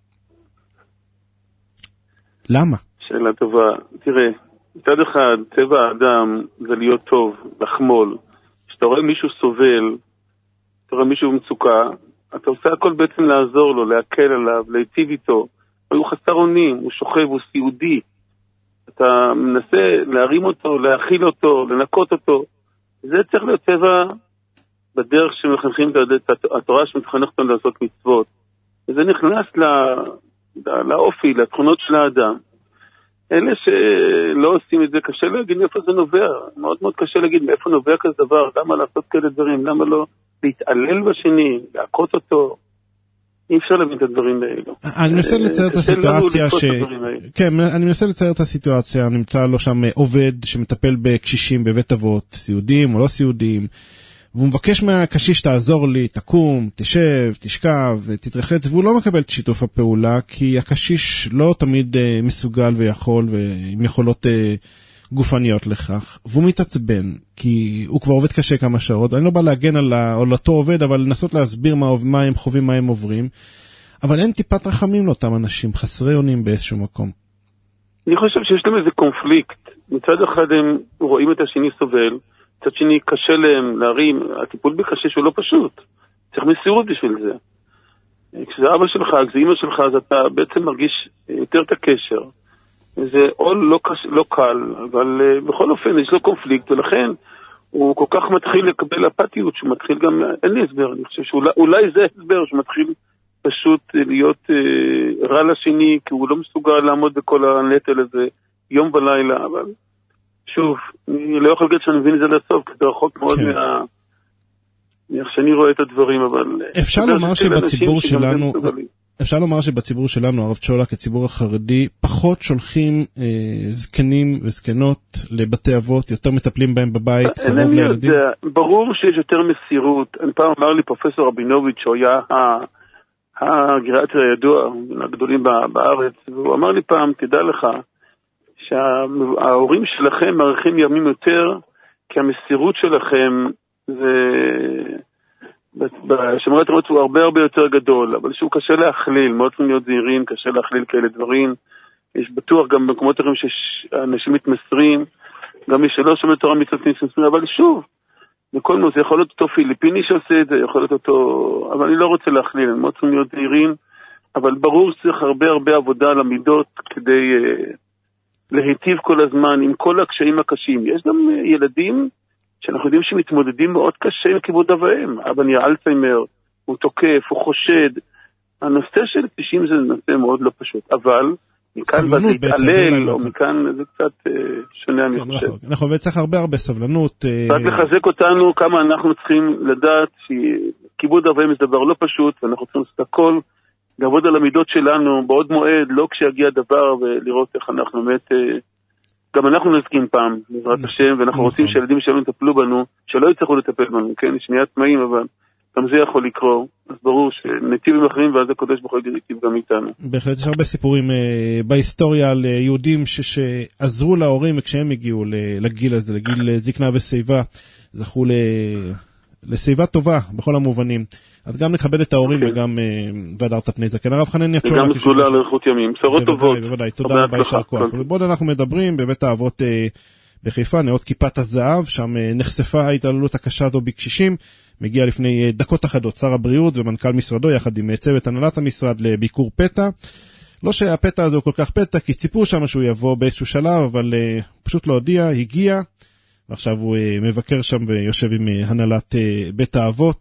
למה? שאלה טובה. תראה, מצד אחד, טבע האדם זה להיות טוב, לחמול. כשאתה רואה מישהו סובל, אתה רואה מישהו במצוקה, אתה עושה הכל בעצם לעזור לו, להקל עליו, להיטיב איתו. הוא חסר אונים, הוא שוכב, הוא סיעודי. אתה מנסה להרים אותו, להכיל אותו, לנקות אותו. זה צריך להיות טבע בדרך שמחנכים את התורה שמתחנכת אותנו לעשות מצוות. וזה נכנס לא, לאופי, לתכונות של האדם. אלה שלא עושים את זה, קשה להגיד מאיפה זה נובע. מאוד מאוד קשה להגיד מאיפה נובע כזה דבר, למה לעשות כאלה דברים, למה לא להתעלל בשני, להכות אותו. אי אפשר להבין את הדברים האלו. אני מנסה לצייר את הסיטואציה ש... כן, אני מנסה לצייר את הסיטואציה, נמצא לו שם עובד שמטפל בקשישים בבית אבות, סיעודיים או לא סיעודיים, והוא מבקש מהקשיש תעזור לי, תקום, תשב, תשכב, תתרחץ, והוא לא מקבל את שיתוף הפעולה, כי הקשיש לא תמיד מסוגל ויכול, ועם יכולות גופניות לכך, והוא מתעצבן, כי הוא כבר עובד קשה כמה שעות, אני לא בא להגן על, על אותו עובד, אבל לנסות להסביר מה, מה הם חווים, מה הם עוברים, אבל אין טיפת רחמים לאותם אנשים, חסרי אונים באיזשהו מקום. אני חושב שיש להם איזה קונפליקט, מצד אחד הם רואים את השני סובל, מצד שני קשה להם להרים, הטיפול בקשיש הוא לא פשוט, צריך מסירות בשביל זה. כשזה אבא שלך, כשזה אמא שלך, אז אתה בעצם מרגיש יותר את הקשר, זה עול לא, קש... לא קל, אבל uh, בכל אופן יש לו קונפליקט, ולכן הוא כל כך מתחיל לקבל אפתיות, שהוא מתחיל גם, אין לי הסבר, אני חושב שאולי זה הסבר, שהוא מתחיל פשוט להיות uh, רע לשני, כי הוא לא מסוגל לעמוד בכל הנטל הזה יום ולילה, אבל שוב, אני לא יכול להגיד שאני מבין את זה לסוף, כי זה רחוק מאוד כן. מה... איך שאני רואה את הדברים, אבל... אפשר לומר שבציבור שלנו... אפשר לומר שבציבור שלנו, הרב צ'ולק, הציבור החרדי, פחות שולחים אה, זקנים וזקנות לבתי אבות, יותר מטפלים בהם בבית, קרוב לילדים? יודע, ברור שיש יותר מסירות. אני פעם אמר לי פרופסור רבינוביץ', שהוא היה הגריאטר הידוע, הגדולים בארץ, והוא אמר לי פעם, תדע לך, שההורים שלכם מעריכים ימים יותר, כי המסירות שלכם זה... בשמרת רעות הוא הרבה הרבה יותר גדול, אבל שהוא קשה להכליל, מאוד צריכים להיות זהירים, קשה להכליל כאלה דברים. יש בטוח גם במקומות אחרים שאנשים מתמסרים, גם מי שלא שומע תורה מתמסרים, אבל שוב, בכל מוז, זה יכול להיות אותו פיליפיני שעושה את זה, יכול להיות אותו, אבל אני לא רוצה להכליל, הם מאוד צריכים להיות זהירים, אבל ברור שצריך הרבה הרבה עבודה על המידות כדי uh, להיטיב כל הזמן עם כל הקשיים הקשים. יש גם uh, ילדים שאנחנו יודעים שמתמודדים מאוד קשה עם כיבוד אב ואם. אבא נהיה אלצהיימר, הוא תוקף, הוא חושד. הנושא של קשישים זה נושא מאוד לא פשוט, אבל מכאן בזה התעלל, או מכאן זה קצת שונה, אני חושב. אנחנו צריך הרבה הרבה סבלנות. רק לחזק אותנו כמה אנחנו צריכים לדעת שכיבוד אב ואם זה דבר לא פשוט, ואנחנו צריכים לעשות הכל, לעבוד על המידות שלנו בעוד מועד, לא כשיגיע דבר, ולראות איך אנחנו באמת... גם אנחנו נסכים פעם, בעזרת השם, ואנחנו רוצים שהילדים שלנו יטפלו בנו, שלא יצטרכו לטפל בנו, כן? יש שנייה תמאים, אבל גם זה יכול לקרוא. אז ברור שנתיב עם אחרים, ואז הקודש בכל גיל נתיב גם איתנו. בהחלט יש הרבה סיפורים בהיסטוריה על יהודים שעזרו להורים, וכשהם הגיעו לגיל הזה, לגיל זקנה ושיבה, זכו לשיבה טובה בכל המובנים. אז גם נכבד את ההורים וגם והדרת פני זקן. הרב חנניה צ'ולק. וגם סגולה לאריכות ימים. בשורות טובות. בוודאי, תודה רבה, יישר כוח. ובעוד אנחנו מדברים בבית האבות בחיפה, נאות כיפת הזהב, שם נחשפה ההתעללות הקשה הזו בקשישים. מגיע לפני דקות אחדות שר הבריאות ומנכ"ל משרדו, יחד עם צוות הנהלת המשרד לביקור פתע. לא שהפתע הזה הוא כל כך פתע, כי ציפו שם שהוא יבוא באיזשהו שלב, אבל פשוט לא הודיע, הגיע, ועכשיו הוא מבקר שם ויושב עם הנהלת בית האבות,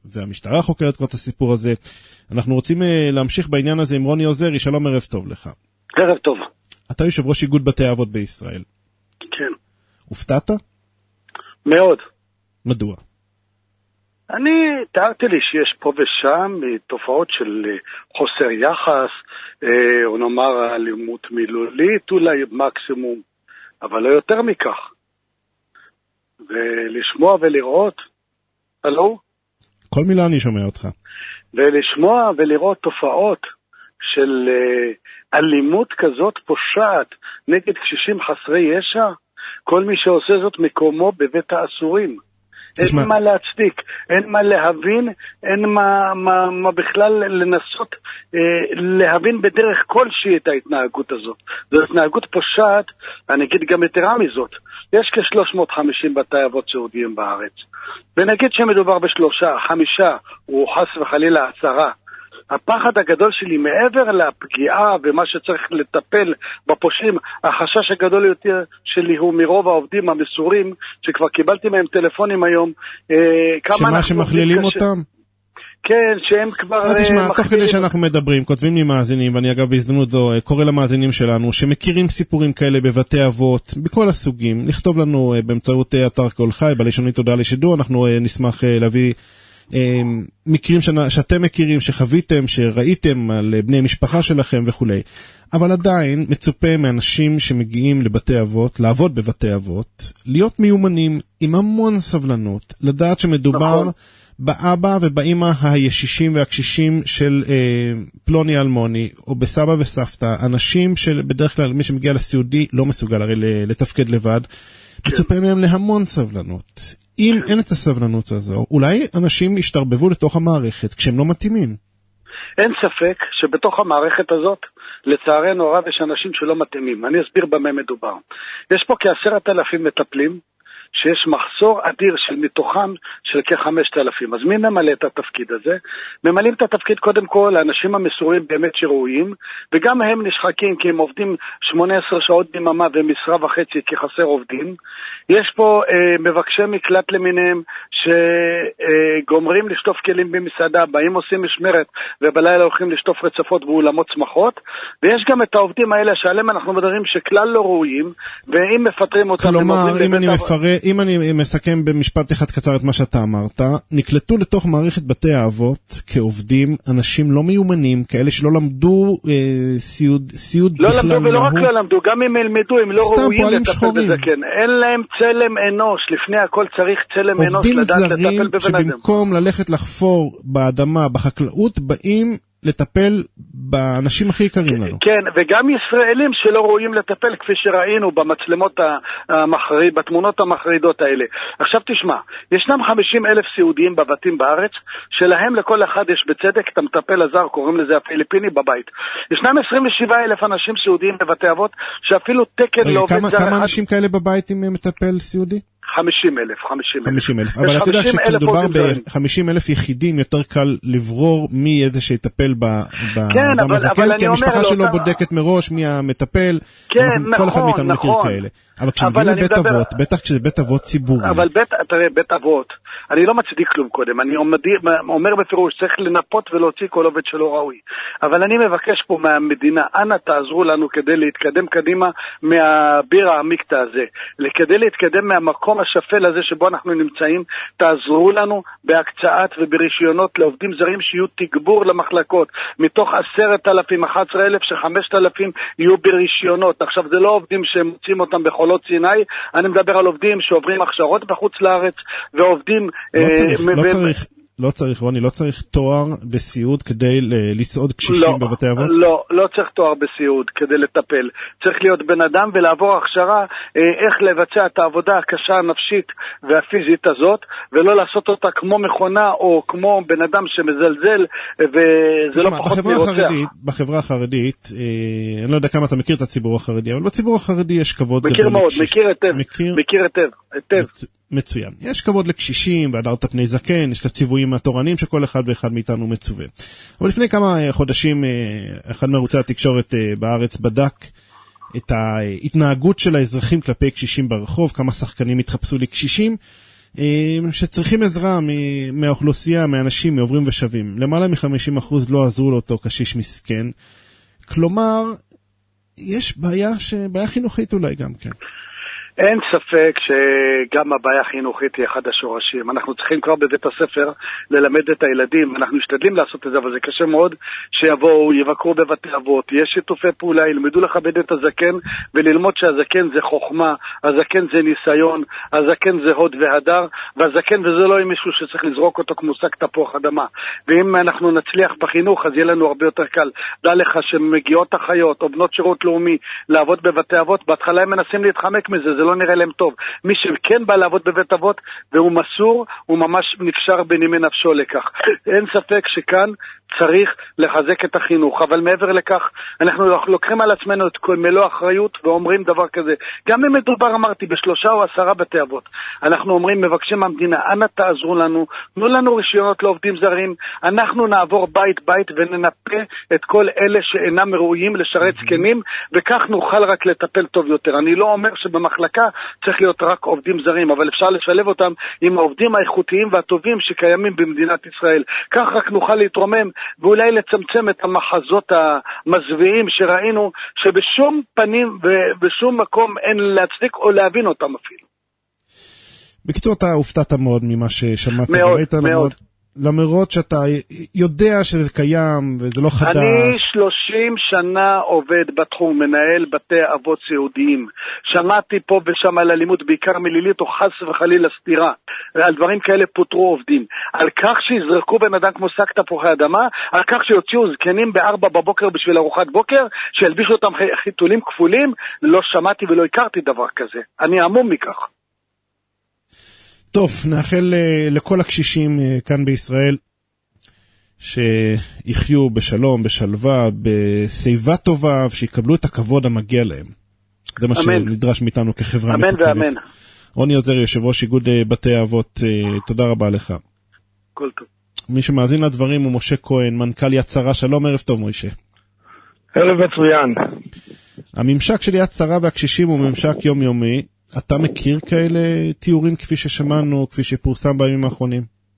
והמשטרה חוקרת כבר את הסיפור הזה. אנחנו רוצים להמשיך בעניין הזה עם רוני עוזרי. שלום, ערב טוב לך. ערב טוב. אתה יושב ראש איגוד בתי האבות בישראל. כן. הופתעת? מאוד. מדוע? אני תיארתי לי שיש פה ושם תופעות של חוסר יחס, או נאמר אלימות מילולית, אולי מקסימום, אבל לא יותר מכך. ולשמוע ולראות, הלו? כל מילה אני שומע אותך. ולשמוע ולראות תופעות של אלימות כזאת פושעת נגד קשישים חסרי ישע, כל מי שעושה זאת מקומו בבית האסורים. אין מה להצדיק, אין מה להבין, אין מה, מה, מה בכלל לנסות אה, להבין בדרך כלשהי את ההתנהגות הזאת. זו התנהגות פושעת, אני אגיד גם יתרה מזאת. יש כ-שלוש מאות וחמישים בתי אבות סיעודיים בארץ. ונגיד שמדובר בשלושה, חמישה, הוא חס וחלילה עשרה. הפחד הגדול שלי מעבר לפגיעה ומה שצריך לטפל בפושעים, החשש הגדול יותר שלי הוא מרוב העובדים המסורים שכבר קיבלתי מהם טלפונים היום. שמה שמכלילים אותם? כן, שהם כבר... אז תשמע, תוך כדי שאנחנו מדברים, כותבים לי מאזינים, ואני אגב בהזדמנות זו קורא למאזינים שלנו, שמכירים סיפורים כאלה בבתי אבות, בכל הסוגים, לכתוב לנו באמצעות אתר קול חי, בלשונית תודה לשידור, אנחנו נשמח להביא מקרים שאתם מכירים, שחוויתם, שראיתם על בני משפחה שלכם וכו'. אבל עדיין מצופה מאנשים שמגיעים לבתי אבות, לעבוד בבתי אבות, להיות מיומנים עם המון סבלנות, לדעת שמדובר נכון. באבא ובאמא הישישים והקשישים של אה, פלוני אלמוני, או בסבא וסבתא, אנשים שבדרך כלל מי שמגיע לסיעודי לא מסוגל הרי לתפקד לבד, כן. מצופה מהם להמון סבלנות. אם אין את הסבלנות הזו, אולי אנשים ישתרבבו לתוך המערכת כשהם לא מתאימים. אין ספק שבתוך המערכת הזאת, לצערנו הרב, יש אנשים שלא מתאימים. אני אסביר במה מדובר. יש פה כעשרת אלפים מטפלים, שיש מחסור אדיר של מתוכם של כחמשת אלפים. אז מי ממלא את התפקיד הזה? ממלאים את התפקיד קודם כל האנשים המסורים באמת שראויים, וגם הם נשחקים כי הם עובדים שמונה עשרה שעות ביממה ומשרה וחצי כי חסר עובדים. יש פה אה, מבקשי מקלט למיניהם שגומרים לשטוף כלים במסעדה, באים עושים משמרת ובלילה הולכים לשטוף רצפות באולמות שמחות, ויש גם את העובדים האלה שעליהם אנחנו מדברים שכלל לא ראויים, ואם מפטרים אותם... כלומר, אם אני מפרט... אם אני מסכם במשפט אחד קצר את מה שאתה אמרת, נקלטו לתוך מערכת בתי האבות כעובדים, אנשים לא מיומנים, כאלה שלא למדו אה, סיוד, סיוד לא בכלל. לא למדו ולא רק לא למדו, גם אם ילמדו, הם לא ראויים לטפל בזה, כן. אין להם צלם אנוש, לפני הכל צריך צלם אנוש לדעת לטפל בבן אדם. עובדים זרים שבמקום ללכת לחפור באדמה, בחקלאות, באים לטפל באנשים הכי יקרים לנו. כן, וגם ישראלים שלא רואים לטפל כפי שראינו במצלמות המחריד, בתמונות המחרידות האלה. עכשיו תשמע, ישנם חמישים אלף סיעודיים בבתים בארץ, שלהם לכל אחד יש בצדק את המטפל הזר, קוראים לזה הפיליפיני בבית. ישנם עשרים ושבעה אלף אנשים סיעודיים בבתי אבות, שאפילו תקן לא עובד זר. כמה אנשים כאלה בבית עם מטפל סיעודי? חמישים אלף, חמישים אלף. אבל אתה יודע שכשמדובר ב-חמישים אלף יחידים, יותר קל לברור מי איזה שיטפל באדם הזקן, כי המשפחה שלו בודקת מראש מי המטפל, כל אחד מאיתנו מכיר כאלה. אבל כשמגיעים לבית אבות, בטח כשזה בית אבות ציבורי. אבל תראה, בית אבות, אני לא מצדיק כלום קודם, אני אומר בפירוש, צריך לנפות ולהוציא כל עובד שלא ראוי. אבל אני מבקש פה מהמדינה, אנא תעזרו לנו כדי להתקדם קדימה מהביר העמיקתא הזה, כדי להתקדם מהמקום השפל הזה שבו אנחנו נמצאים, תעזרו לנו בהקצאת וברישיונות לעובדים זרים שיהיו תגבור למחלקות, מתוך עשרת אלפים, אחת עשרה אלף שחמשת אלפים יהיו ברישיונות. עכשיו זה לא עובדים שמוצאים אותם בחולות סיני, אני מדבר על עובדים שעוברים הכשרות בחוץ לארץ, ועובדים... לא צריך, לא צריך. לא צריך, רוני, לא צריך תואר בסיעוד כדי לסעוד קשישים לא, בבתי אבות? לא, לא צריך תואר בסיעוד כדי לטפל. צריך להיות בן אדם ולעבור הכשרה איך לבצע את העבודה הקשה הנפשית והפיזית הזאת, ולא לעשות אותה כמו מכונה או כמו בן אדם שמזלזל, וזה תשמע, לא פחות מרוצח. בחברה החרדית, אה, אני לא יודע כמה אתה מכיר את הציבור החרדי, אבל בציבור החרדי יש כבוד מכיר גדול מאוד, לקשיש. מכיר היטב, מכיר, מכיר היטב, היטב. מצ... מצוין. יש כבוד לקשישים, והדרת פני זקן, יש את הציוויים התורנים שכל אחד ואחד מאיתנו מצווה. אבל לפני כמה חודשים, אחד מערוצי התקשורת בארץ בדק את ההתנהגות של האזרחים כלפי קשישים ברחוב, כמה שחקנים התחפשו לקשישים, שצריכים עזרה מהאוכלוסייה, מאנשים, מעוברים ושווים. למעלה מ-חמישים אחוז לא עזרו לאותו קשיש מסכן. כלומר, יש בעיה, בעיה חינוכית אולי גם כן. אין ספק שגם הבעיה החינוכית היא אחד השורשים. אנחנו צריכים כבר בבית הספר ללמד את הילדים, אנחנו משתדלים לעשות את זה, אבל זה קשה מאוד שיבואו, יבקרו בבתי אבות, יש שיתופי פעולה, ילמדו לכבד את הזקן וללמוד שהזקן זה חוכמה, הזקן זה ניסיון, הזקן זה הוד והדר, והזקן וזה לא יהיה מישהו שצריך לזרוק אותו כמו שק תפוח אדמה. ואם אנחנו נצליח בחינוך אז יהיה לנו הרבה יותר קל. דע לך שמגיעות אחיות או בנות שירות לאומי לעבוד בבתי אבות, בהתחלה הם מנסים להתחמק מזה, זה לא נראה להם טוב. מי שכן בא לעבוד בבית אבות והוא מסור, הוא ממש נפשר בנימי נפשו לכך. אין ספק שכאן צריך לחזק את החינוך, אבל מעבר לכך אנחנו לוקחים על עצמנו את כל מלוא אחריות ואומרים דבר כזה. גם אם מדובר, אמרתי, בשלושה או עשרה בתי אבות, אנחנו אומרים, מבקשים מהמדינה, אנא תעזרו לנו, תנו לנו רישיונות לעובדים זרים, אנחנו נעבור בית בית וננפה את כל אלה שאינם ראויים לשרת זקנים, וכך נוכל רק לטפל טוב יותר. אני לא אומר שבמחלקה צריך להיות רק עובדים זרים, אבל אפשר לשלב אותם עם העובדים האיכותיים והטובים שקיימים במדינת ישראל. כך רק נוכל להתרומם ואולי לצמצם את המחזות המזוויעים שראינו, שבשום פנים ובשום מקום אין להצדיק או להבין אותם אפילו. בקיצור, אתה הופתעת מאוד ממה ששמעת. מאוד, מאוד. למרות שאתה יודע שזה קיים וזה לא חדש. אני שלושים שנה עובד בתחום, מנהל בתי אבות סיעודיים. שמעתי פה ושם על אלימות, בעיקר מלילית או חס וחלילה סתירה. על דברים כאלה פוטרו עובדים. על כך שיזרקו בן אדם כמו שק תפוחי אדמה, על כך שיוציאו זקנים בארבע בבוקר בשביל ארוחת בוקר, שילבישו אותם חיתולים כפולים, לא שמעתי ולא הכרתי דבר כזה. אני עמום מכך. טוב, נאחל לכל הקשישים כאן בישראל שיחיו בשלום, בשלווה, בשיבה טובה, שיקבלו את הכבוד המגיע להם. זה מה שנדרש מאיתנו כחברה מתוקנת. אמן ואמן. רוני עוזרי, יושב ראש איגוד בתי האבות, תודה רבה לך. כל טוב. מי שמאזין לדברים הוא משה כהן, מנכ"ל יד שרה. שלום, ערב טוב משה. ערב מצוין. הממשק של יד שרה והקשישים הוא ממשק יומיומי. אתה מכיר כאלה תיאורים כפי ששמענו, כפי שפורסם בימים האחרונים?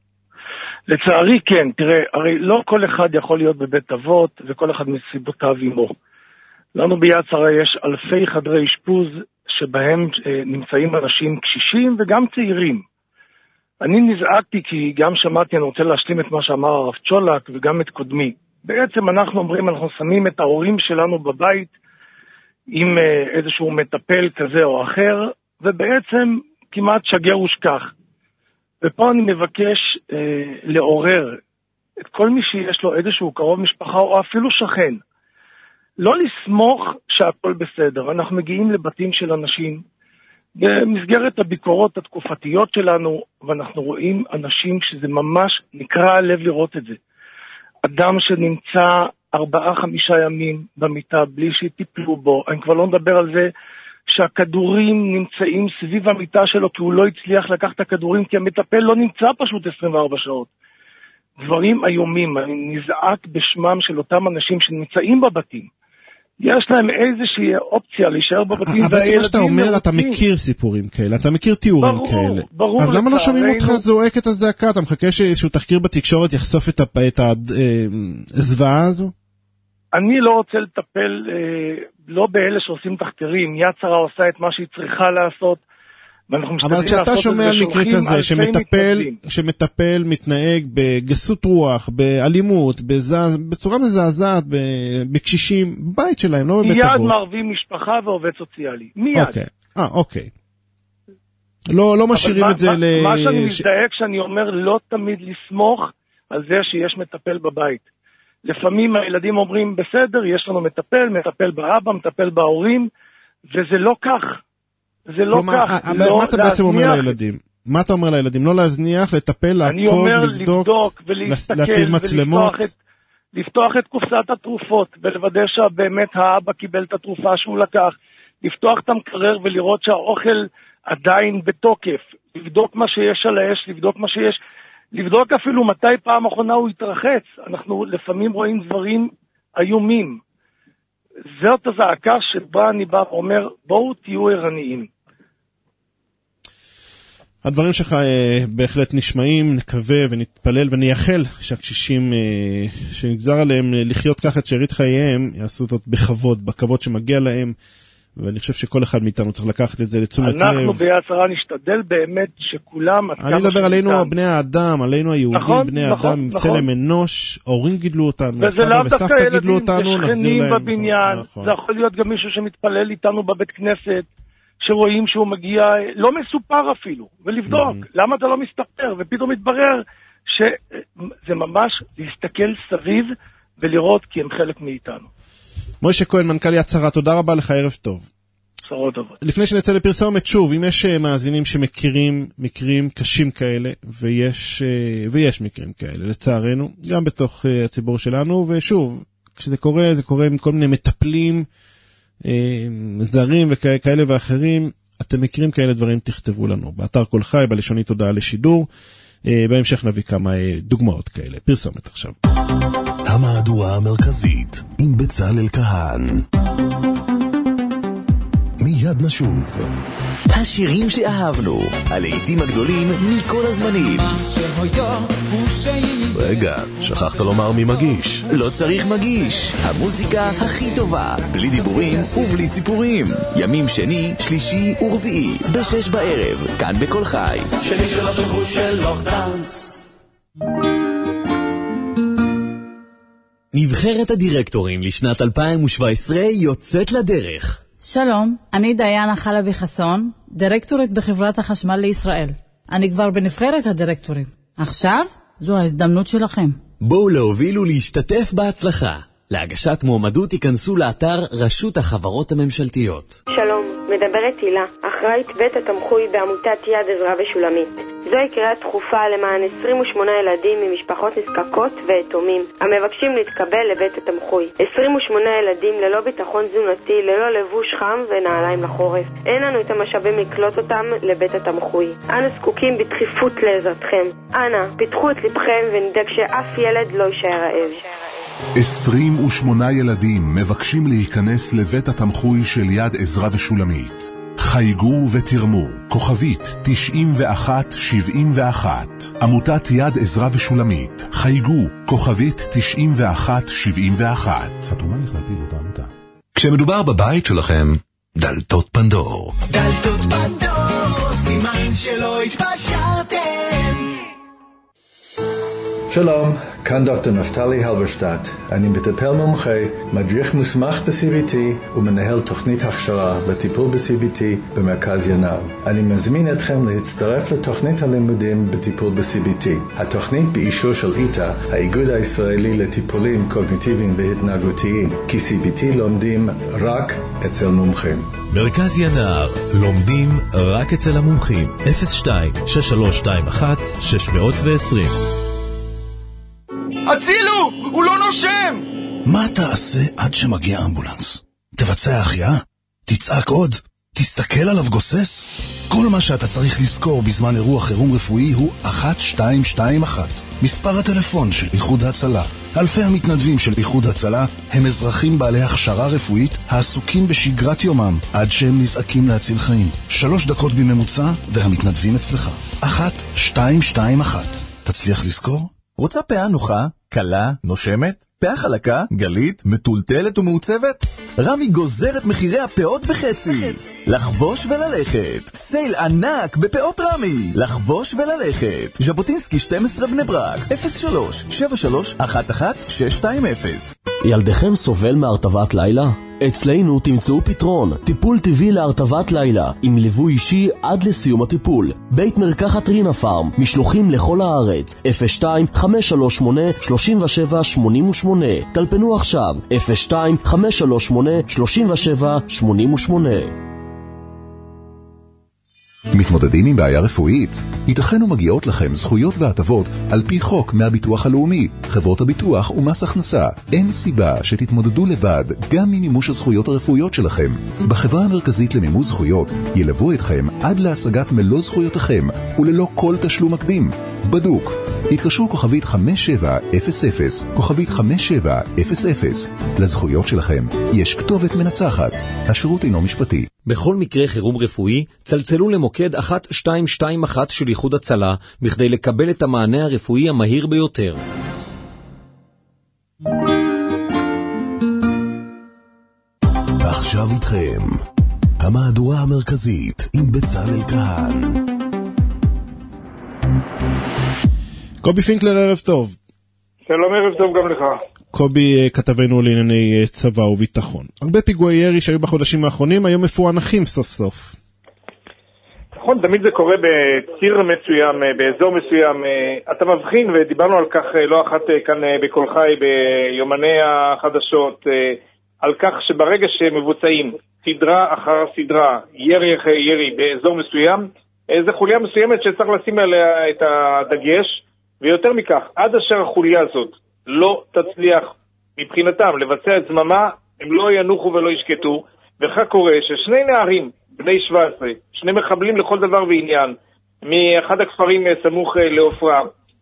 לצערי כן, תראה, הרי לא כל אחד יכול להיות בבית אבות, וכל אחד מסיבותיו עמו. לנו ביד שרה יש אלפי חדרי אשפוז, שבהם אה, נמצאים אנשים קשישים וגם צעירים. אני נזעקתי כי גם שמעתי, אני רוצה להשלים את מה שאמר הרב צ'ולק וגם את קודמי. בעצם אנחנו אומרים, אנחנו שמים את ההורים שלנו בבית, עם אה, איזשהו מטפל כזה או אחר, ובעצם כמעט שגר ושכח. ופה אני מבקש אה, לעורר את כל מי שיש לו איזשהו קרוב משפחה או אפילו שכן. לא לסמוך שהכל בסדר. אנחנו מגיעים לבתים של אנשים במסגרת הביקורות התקופתיות שלנו, ואנחנו רואים אנשים שזה ממש נקרא הלב לראות את זה. אדם שנמצא ארבעה חמישה ימים במיטה בלי שטיפלו בו. אני כבר לא מדבר על זה שהכדורים נמצאים סביב המיטה שלו כי הוא לא הצליח לקחת את הכדורים, כי המטפל לא נמצא פשוט עשרים וארבע שעות. דברים איומים. אני נזעק בשמם של אותם אנשים שנמצאים בבתים. יש להם איזושהי אופציה להישאר בבתים. אבל בעצם מה שאתה אומר, אתה מכיר סיפורים כאלה, אתה מכיר תיאורים כאלה. ברור. אז למה לא שומעים אותך זועק את הזעקה? אתה מחכה שאיזשהו תחקיר בתקשורת יחשוף את הזוועה הזו? אני לא רוצה לטפל לא באלה שעושים תחקירים. יד שרה עושה את מה שהיא צריכה לעשות. אבל כשאתה שומע על מקרה כזה שמטפל, שמטפל מתנהג בגסות רוח, באלימות, בצורה מזעזעת, בקשישים, בבית שלהם, לא בבית אבות. מיד מערבים משפחה ועובד סוציאלי. מיד. אוקיי. אה, אוקיי. לא, לא משאירים את זה ל... מה שאני מזדהק שאני אומר, לא תמיד לסמוך על זה שיש מטפל בבית. לפעמים הילדים אומרים, בסדר, יש לנו מטפל, מטפל באבא, מטפל בהורים, וזה לא כך. זה לא כך. מה אתה בעצם אומר לילדים? מה אתה אומר לילדים? לא להזניח, לטפל, לעקוב, לבדוק, להציב מצלמות? לפתוח את קופסת התרופות, ולוודא שבאמת האבא קיבל את התרופה שהוא לקח. לפתוח את המקרר ולראות שהאוכל עדיין בתוקף. לבדוק מה שיש על האש, לבדוק מה שיש. לבדוק אפילו מתי פעם אחרונה הוא יתרחץ. אנחנו לפעמים רואים דברים איומים. זאת הזעקה שבה אני בא ואומר, בואו תהיו ערניים. הדברים שלך אה, בהחלט נשמעים, נקווה ונתפלל ונייחל שהקשישים אה, שנגזר עליהם לחיות ככה את שארית חייהם, יעשו זאת בכבוד, בכבוד שמגיע להם, ואני חושב שכל אחד מאיתנו צריך לקחת את זה לתשומת לב. אנחנו ביד שרה נשתדל באמת שכולם... אני מדבר עלינו בני האדם, עלינו היהודים, נכון, בני נכון, האדם, נכון. צלם אנוש, ההורים גידלו אותנו, סבא וסבתא גידלו אותנו, נחזיר להם. בבניין, נכון. זה יכול להיות גם מישהו שמתפלל איתנו בבית כנסת, שרואים שהוא מגיע, לא מסופר אפילו, ולבדוק, mm-hmm. למה אתה לא מסתפר, ופתאום מתברר שזה ממש להסתכל סביב ולראות כי הם חלק מאיתנו. מוישה כהן, מנכ"ל יד שרה, תודה רבה לך, ערב טוב. בשורות טובות. לפני שנצא לפרסומת, שוב, אם יש מאזינים שמכירים מקרים קשים כאלה, ויש, ויש מקרים כאלה, לצערנו, גם בתוך הציבור שלנו, ושוב, כשזה קורה, זה קורה עם כל מיני מטפלים, זרים וכאלה ואחרים, אתם מכירים כאלה דברים, תכתבו לנו. באתר כל חי, בלשונית הודעה לשידור, בהמשך נביא כמה דוגמאות כאלה. פרסומת עכשיו. המהדורה המרכזית עם בצלאל כהן. מיד נשוב. השירים שאהבנו, הלהיטים הגדולים מכל הזמנים. רגע, שכחת לומר מי מגיש. לא צריך מגיש, המוזיקה הכי טובה, בלי דיבורים ובלי סיפורים. ימים שני, שלישי ורביעי, בשש בערב, כאן בכל חי. שני של השבוע של לוחדנס. נבחרת הדירקטורים לשנת אלפיים שבע עשרה יוצאת לדרך. שלום, אני דיינה חלבי חסון, דירקטורית בחברת החשמל לישראל. אני כבר בנבחרת הדירקטורים. עכשיו, זו ההזדמנות שלכם. בואו להוביל ולהשתתף בהצלחה. להגשת מועמדות ייכנסו לאתר רשות החברות הממשלתיות. שלום, מדברת הילה, אחראית בית התמחוי בעמותת יד עזרא ושולמית. זוהי קריאה דחופה למען עשרים ושמונה ילדים ממשפחות נזקקות ויתומים המבקשים להתקבל לבית התמחוי. עשרים ושמונה ילדים ללא ביטחון תזונתי, ללא לבוש חם ונעליים לחורף. אין לנו את המשאבים לקלוט אותם לבית התמחוי. אנו זקוקים בדחיפות לעזרתכם. אנא, פיתחו את לבכם ונדאג שאף ילד לא יישאר רעב. עשרים ושמונה ילדים מבקשים להיכנס לבית התמחוי של יד עזרא ושולמית. חייגו ותרמו, כוכבית תשעים ואחת שבעים ואחת. עמותת יד עזרא ושולמית, חייגו, כוכבית תשעים ואחת שבעים ואחת. חתומה לך פעילות העמותה. כשמדובר בבית שלכם, דלתות פנדור. דלתות פנדור, סימן שלא התפשרתם. שלום, כאן דוקטור נפתלי הלברשטט. אני מטפל מומחה, מדריך מוסמך ב-סי בי טי ומנהל תוכנית הכשרה לטיפול ב-סי בי טי במרכז ינב. אני מזמין אתכם להצטרף לתוכנית הלימודים בטיפול ב-סי בי טי. התוכנית באישור של איטה, האיגוד הישראלי לטיפולים קוגניטיביים והתנהגותיים, כי סי בי טי לומדים רק אצל מומחים. מרכז ינב, לומדים רק אצל המומחים. אפס שתיים שש שלוש שתיים אחת שש עשרים. הצילו! הוא לא נושם! מה תעשה עד שמגיע אמבולנס? תבצע החייאה? תצעק עוד? תסתכל עליו גוסס? כל מה שאתה צריך לזכור בזמן אירוע חירום רפואי הוא אחת שתיים שתיים אחת. מספר הטלפון של איחוד הצלה. אלפי המתנדבים של איחוד הצלה הם אזרחים בעלי הכשרה רפואית העסוקים בשגרת יומם עד שהם נזעקים להציל חיים. שלוש דקות בממוצע והמתנדבים אצלך. אחת שתיים שתיים אחת. תצליח לזכור? רוצה פאה נוחה, קלה, נושמת, פאה חלקה, גלית, מטולטלת ומעוצבת? רמי גוזרת מחירי הפאות בחצי. לחבוש וללכת. סייל ענק בפאות רמי. לחבוש וללכת. ז'בוטינסקי שתים עשרה בני ברק. אפס שלוש שבע שלוש אחת אחת שש שתיים אפס. ילדכם סובל מהרטבת לילה? אצלנו תמצאו פתרון, טיפול טבעי להרטבת לילה, עם ליווי אישי עד לסיום הטיפול. בית מרקחת רינה פארם, משלוחים לכל הארץ, אפס שתיים חמש שלוש שמונה שלוש שבע שמונה שמונה. טלפנו עכשיו, אפס שתיים חמש שלוש שמונה שלוש שבע שמונה שמונה. מתמודדים עם בעיה רפואית? ייתכן ומגיעות לכם זכויות והטבות על פי חוק מהביטוח הלאומי, חברות הביטוח ומס הכנסה. אין סיבה שתתמודדו לבד גם ממימוש הזכויות הרפואיות שלכם. בחברה המרכזית למימוש זכויות ילוו אתכם עד להשגת מלוא זכויותיכם וללא כל תשלום מקדים. בדוק. התקשרו כוכבית חמש שבע אפס אפס, כוכבית חמש שבע אפס אפס. לזכויות שלכם יש כתובת מנצחת. השירות אינו משפטי. בכל מקרה חירום רפואי, צלצלו למוקד אחת שתיים שתיים אחת של איחוד הצלה, בכדי לקבל את המענה הרפואי המהיר ביותר. עכשיו איתכם, המהדורה המרכזית עם בצלאל כהן. קובי פינקלר, ערב טוב. שלום, ערב טוב גם לך. קובי, כתבנו לענייני צבא וביטחון. הרבה פיגועי ירי שהיו בחודשים האחרונים היום מפוענחים סוף סוף. נכון, תמיד זה קורה בציר מסוים, באזור מסוים. אתה מבחין, ודיברנו על כך לא אחת כאן בכל חי ביומני החדשות, על כך שברגע שמבוצעים סדרה אחר סדרה, ירי אחרי ירי באזור מסוים, זה חוליה מסוימת שצריך לשים עליה את הדגש, ויותר מכך, עד אשר החוליה הזאת לא תצליח מבחינתם לבצע את זממה, הם לא ינוחו ולא ישקטו, וכך קורה ששני נערים, בני שבע עשרה, שני מחבלים לכל דבר ועניין, מאחד הכפרים סמוך לאופרה,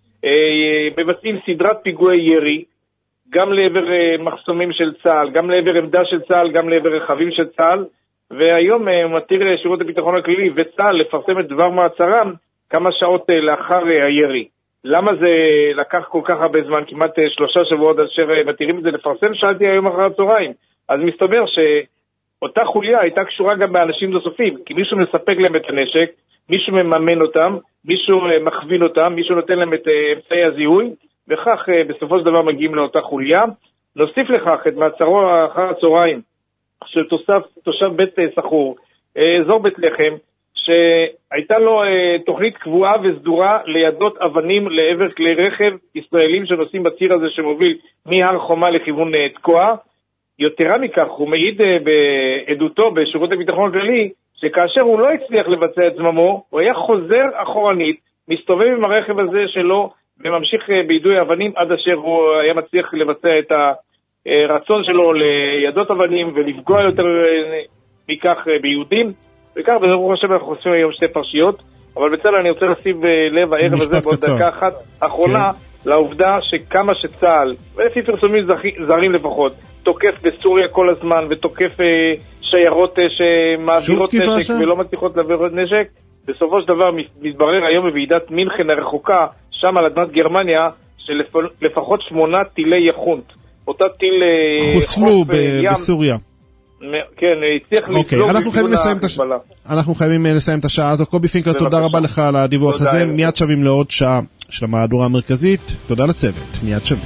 מבצעים סדרת פיגועי ירי, גם לעבר מחסומים של צה"ל, גם לעבר עמדה של צה"ל, גם לעבר רכבים של צה"ל, והיום מתיר שירות הביטחון הכללי וצה"ל לפרסם את דבר מעצרם כמה שעות לאחר הירי. למה זה לקח כל כך הרבה זמן, כמעט שלושה שבועות אשר מתירים את זה לפרסם? שאלתי היום אחר הצהריים. אז מסתבר שאותה חוליה הייתה קשורה גם באנשים נוספים, כי מישהו מספק להם את הנשק, מישהו מממן אותם, מישהו מכווין אותם, מישהו נותן להם את אמצעי הזיהוי, וכך בסופו של דבר מגיעים לאותה חוליה. נוסיף לכך את מעצרו אחר הצהריים של תוסף, תושב בית סחור, אזור בית לחם, שהייתה לו תוכנית קבועה וסדורה לידות אבנים לעבר כלי רכב ישראלים שנוסעים בציר הזה שמוביל מהר חומה לכיוון תקוע. יתרה מכך, הוא מעיד בעדותו בשירות הביטחון הכללי, שכאשר הוא לא הצליח לבצע את זממו, הוא היה חוזר אחורנית, מסתובב עם הרכב הזה שלו, וממשיך בידוי אבנים עד אשר הוא היה מצליח לבצע את הרצון שלו לידות אבנים ולפגוע יותר מכך ביהודים. וכך, ברוך השם, אנחנו חושבים היום שתי פרשיות, אבל בצלאל אני רוצה לשים לב הערב הזה בעוד דקה אחת אחרונה, כן. לעובדה שכמה שצה"ל, ולפי פרסומים זרים לפחות, תוקף בסוריה כל הזמן, ותוקף אה, שיירות אה, שמעבירות נשק שם? ולא מצליחות להעביר נשק, בסופו של דבר מתברר היום בוועידת מינכן הרחוקה, שם על אדמת גרמניה, שלפחות שמונה טילי יחונט. אותה טיל חוסלו ב- בסוריה. כן, הצליח לסלוק לכיוון החיזבאללה. אנחנו חייבים לסיים את השעה הזאת. קובי פינקלר, תודה רבה לך על הדיווח הזה. מיד שווים לעוד שעה של המהדורה המרכזית. תודה לצוות, מיד שווים.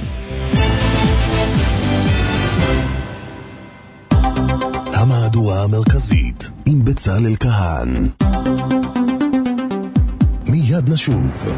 המהדורה המרכזית עם בצלאל כהן. מיד נשוב.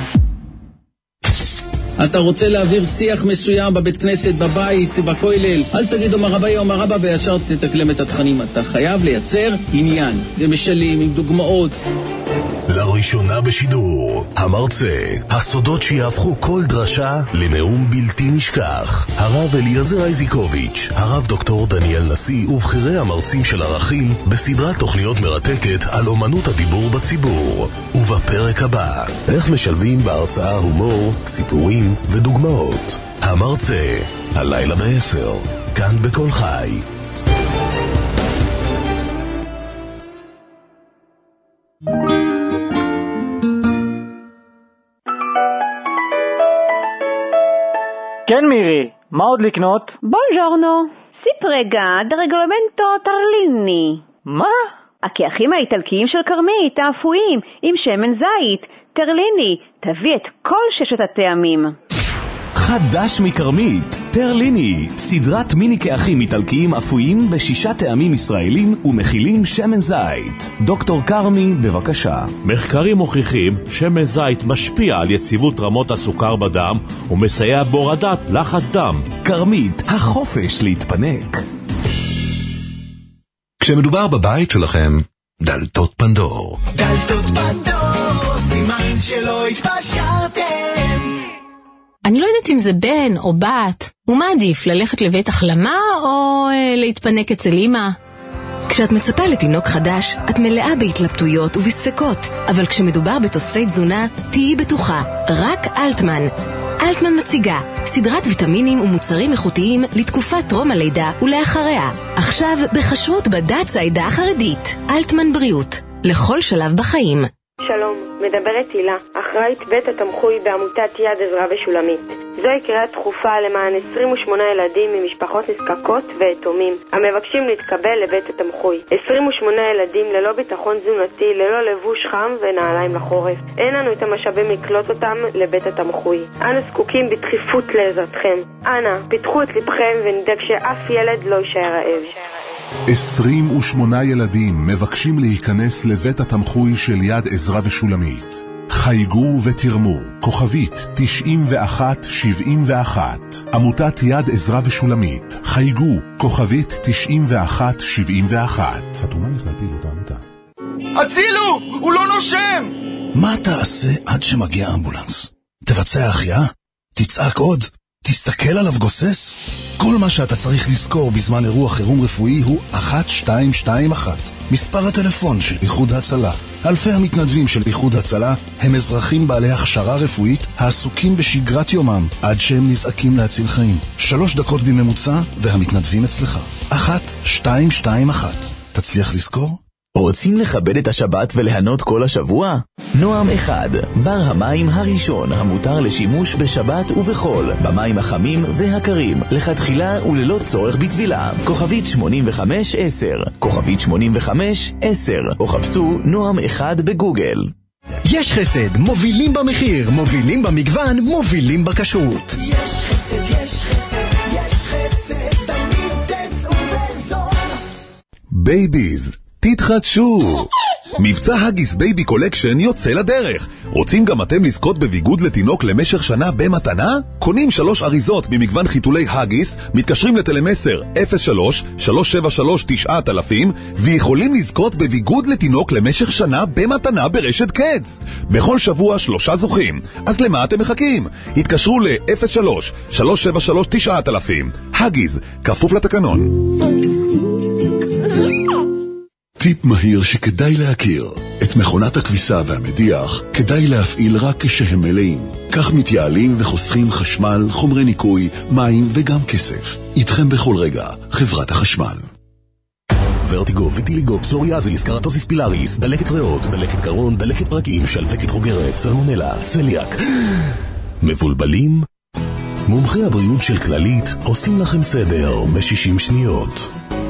אתה רוצה להעביר שיח מסוים בבית כנסת, בבית, בכולל, אל תגיד אומר רבי אומר רבא וישר תתקלם את התכנים. אתה חייב לייצר עניין, במשלים, עם דוגמאות. לראשונה בשידור, המרצה, הסודות שיהפכו כל דרשה לנאום בלתי נשכח. הרב אליעזר איזיקוביץ', הרב דוקטור דניאל נשיא ובחירי המרצים של ערכים בסדרת תוכניות מרתקת על אומנות הדיבור בציבור. ובפרק הבא, איך משלבים בהרצאה הומור, סיפורים ודוגמאות. המרצה, הלילה בעשר, כאן בכל חי. כן מירי, מה עוד לקנות? בונג'ורנו, סיפרגה דרגולמנטו טרליני. מה? הכיחים האיטלקיים של קרמית, האפויים, עם שמן זית, טרליני, תביא את כל ששת הטעמים. חדש מקרמית, טרליני, סדרת מיני כאחים איטלקיים אפויים בשישה טעמים ישראלים ומכילים שמן זית. דוקטור קרמי, בבקשה. מחקרים מוכיחים שמן זית משפיע על יציבות רמות הסוכר בדם ומסייע בהורדת לחץ דם. קרמית, החופש להתפנק. כשמדובר בבית שלכם, דלתות פנדור. דלתות פנדור, סימן שלא התפשרתם. אני לא יודעת אם זה בן או בת, ומה עדיף, ללכת לבית החלמה או אה, להתפנק אצל אמא? כשאת מצפה לתינוק חדש, את מלאה בהתלבטויות ובספקות, אבל כשמדובר בתוספי תזונה, תהיי בטוחה, רק אלטמן. אלטמן מציגה סדרת ויטמינים ומוצרים איכותיים לתקופת טרום הלידה ולאחריה. עכשיו בחשרות בד"ץ העדה החרדית. אלטמן בריאות, לכל שלב בחיים. שלום, מדברת הילה, אחראית בית התמחוי בעמותת יד עזרא ושולמית. זוהי קריאה דחופה למען עשרים ושמונה ילדים ממשפחות נזקקות ויתומים המבקשים להתקבל לבית התמחוי. עשרים ושמונה ילדים ללא ביטחון תזונתי, ללא לבוש חם ונעליים לחורף. אין לנו את המשאבים לקלוט אותם לבית התמחוי. אנו זקוקים בדחיפות לעזרתכם. אנא, פיתחו את לבכם ונדאג שאף ילד לא יישאר רעב. עשרים ושמונה ילדים מבקשים להיכנס לבית התמחוי של יד עזרא ושולמית. חייגו ותרמו, כוכבית תשעים ואחת שבעים ואחת. עמותת יד עזרא ושולמית, חייגו, כוכבית תשעים ואחת שבעים ואחת. חתומה לך על פעילות העמותה. הצילו! הוא לא נושם! מה תעשה עד שמגיע אמבולנס? תבצע החייאה? תצעק עוד? תסתכל עליו גוסס? כל מה שאתה צריך לזכור בזמן אירוע חירום רפואי הוא אחת שתיים שתיים אחת. מספר הטלפון של איחוד הצלה. אלפי המתנדבים של איחוד הצלה הם אזרחים בעלי הכשרה רפואית העסוקים בשגרת יומם עד שהם נזעקים להציל חיים. שלוש דקות בממוצע והמתנדבים אצלך. אחת שתיים שתיים אחת. תצליח לזכור? רוצים לכבד את השבת ולהנות כל השבוע? נועם אחד, בר המים הראשון המותר לשימוש בשבת ובחול, במים החמים והקרים, לכתחילה וללא צורך בטבילה. כוכבית שמונים וחמש עשר, כוכבית שמונים וחמש עשר, או חפשו נועם אחד בגוגל. יש חסד, מובילים במחיר, מובילים במגוון, מובילים בכשרות. יש חסד, יש חסד, יש חסד, תמיד תצאו בזול. בייביז, תתחדשו! מבצע הגיס בייבי קולקשן יוצא לדרך. רוצים גם אתם לזכות בביגוד לתינוק למשך שנה במתנה? קונים שלוש אריזות במגוון חיתולי הגיס, מתקשרים לטלמסר אפס שלוש שלוש שבע שלוש תשע אלפים ויכולים לזכות בביגוד לתינוק למשך שנה במתנה ברשת קץ. בכל שבוע שלושה זוכים. אז למה אתם מחכים? התקשרו ל-אפס שלוש שלוש שבע שלוש תשע אלפים. הגיס, כפוף לתקנון. טיפ מהיר שכדאי להכיר. את מכונת הכביסה והמדיח כדאי להפעיל רק כשהם מלאים. כך מתייעלים וחוסכים חשמל, חומרי ניקוי, מים וגם כסף. איתכם בכל רגע, חברת החשמל. ורטיגו, ויטיליגו, פסוריאזיס, קרטוסיס פילאריס, דלקת ריאות, דלקת קרון, דלקת פרקים, שלפקת חוגרת, סלמונלה, צליאק. מבולבלים? מומחי הבריאות של כללית עושים לכם סדר ב-שישים שניות.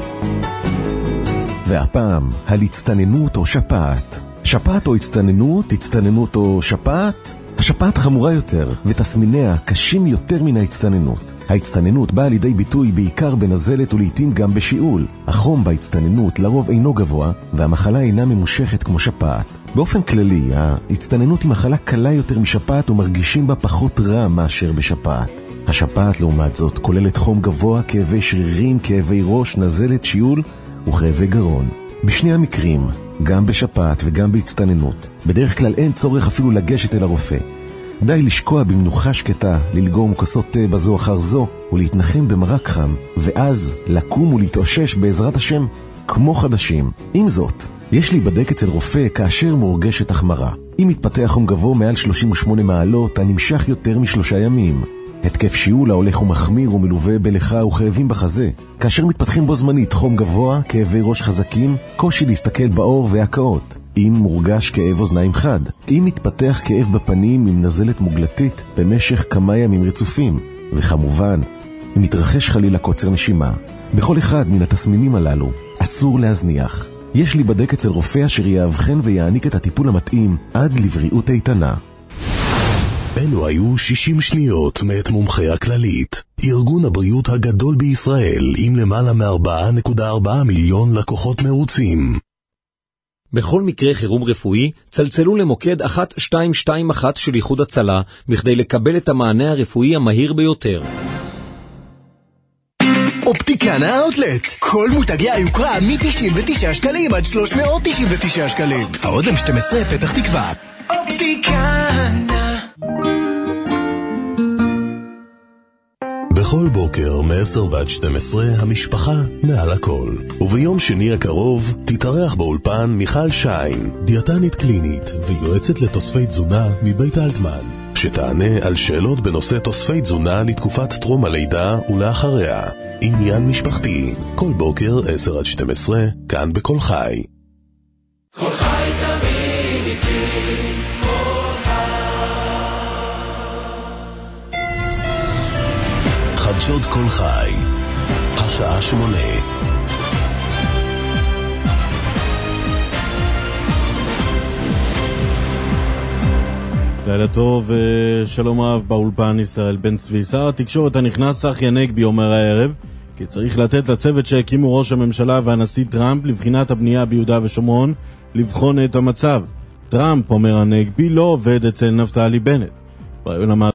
והפעם, על הצטננות או שפעת. שפעת או הצטננות, הצטננות או שפעת? השפעת חמורה יותר, ותסמיניה קשים יותר מן ההצטננות. ההצטננות באה לידי ביטוי בעיקר בנזלת ולעיתים גם בשיעול. החום בהצטננות לרוב אינו גבוה, והמחלה אינה ממושכת כמו שפעת. באופן כללי, ההצטננות היא מחלה קלה יותר משפעת ומרגישים בה פחות רע מאשר בשפעת. השפעת לעומת זאת כוללת חום גבוה, כאבי שרירים, כאבי ראש, נזלת, שיעול וכאבי גרון. בשני המקרים, גם בשפעת וגם בהצטננות, בדרך כלל אין צורך אפילו לגשת אל הרופא. די לשקוע במנוחה שקטה, ללגום כוסות תה בזו אחר זו, ולהתנחם במרק חם, ואז לקום ולהתאושש בעזרת השם כמו חדשים. עם זאת, יש להיבדק אצל רופא כאשר מורגשת החמרה. אם מתפתח חום גבוה מעל שלושים ושמונה מעלות, הנמשך יותר משלושה ימים. התקף שיעול ההולך ומחמיר ומלווה בלחה וכאבים בחזה. כאשר מתפתחים בו זמנית חום גבוה, כאבי ראש חזקים, קושי להסתכל באור והקאות. אם מורגש כאב אוזניים חד. אם מתפתח כאב בפנים עם נזלת מוגלתית במשך כמה ימים רצופים. וכמובן, אם מתרחש חלילה קוצר נשימה. בכל אחד מן התסמינים הללו, אסור להזניח. יש להיבדק אצל רופא אשר יאבחן ויעניק את הטיפול המתאים עד לבריאות איתנה. אלו היו שישים שניות מאת מומחי הכללית, ארגון הבריאות הגדול בישראל עם למעלה מ-ארבע נקודה ארבע מיליון לקוחות מרוצים. בכל מקרה חירום רפואי, צלצלו למוקד אחת שתיים שתיים אחת של איחוד הצלה, בכדי לקבל את המענה הרפואי המהיר ביותר. אופטיקן האוטלט, כל מותגי היוקרה מ-תשעים ותשעה שקלים עד שלוש מאות תשעים ותשעה שקלים. העודם שתים עשרה פתח תקווה. אופטיקן בכל בוקר מ-עשר ועד שתים עשרה המשפחה מעל הכל. וביום שני הקרוב תתארח באולפן מיכל שיין, דיאטנית קלינית ויועצת לתוספי תזונה מבית אלטמן, שתענה על שאלות בנושא תוספי תזונה לתקופת טרום הלידה ולאחריה. עניין משפחתי, כל בוקר עשר עד שתים עשרה, כאן בכל חי. כל חי תמיד איתי, כל חי. חדשות כל חי, השעה שמונה. לילה טוב, שלום רב באולפן ישראל בן צבי. שר התקשורת הנכנס צחי הנגבי אומר הערב כי צריך לתת לצוות שהקימו ראש הממשלה והנשיא טראמפ לבחינת הבנייה ביהודה ושומרון לבחון את המצב. טראמפ, אומר הנגבי, לא עובד אצל נפתלי בנט.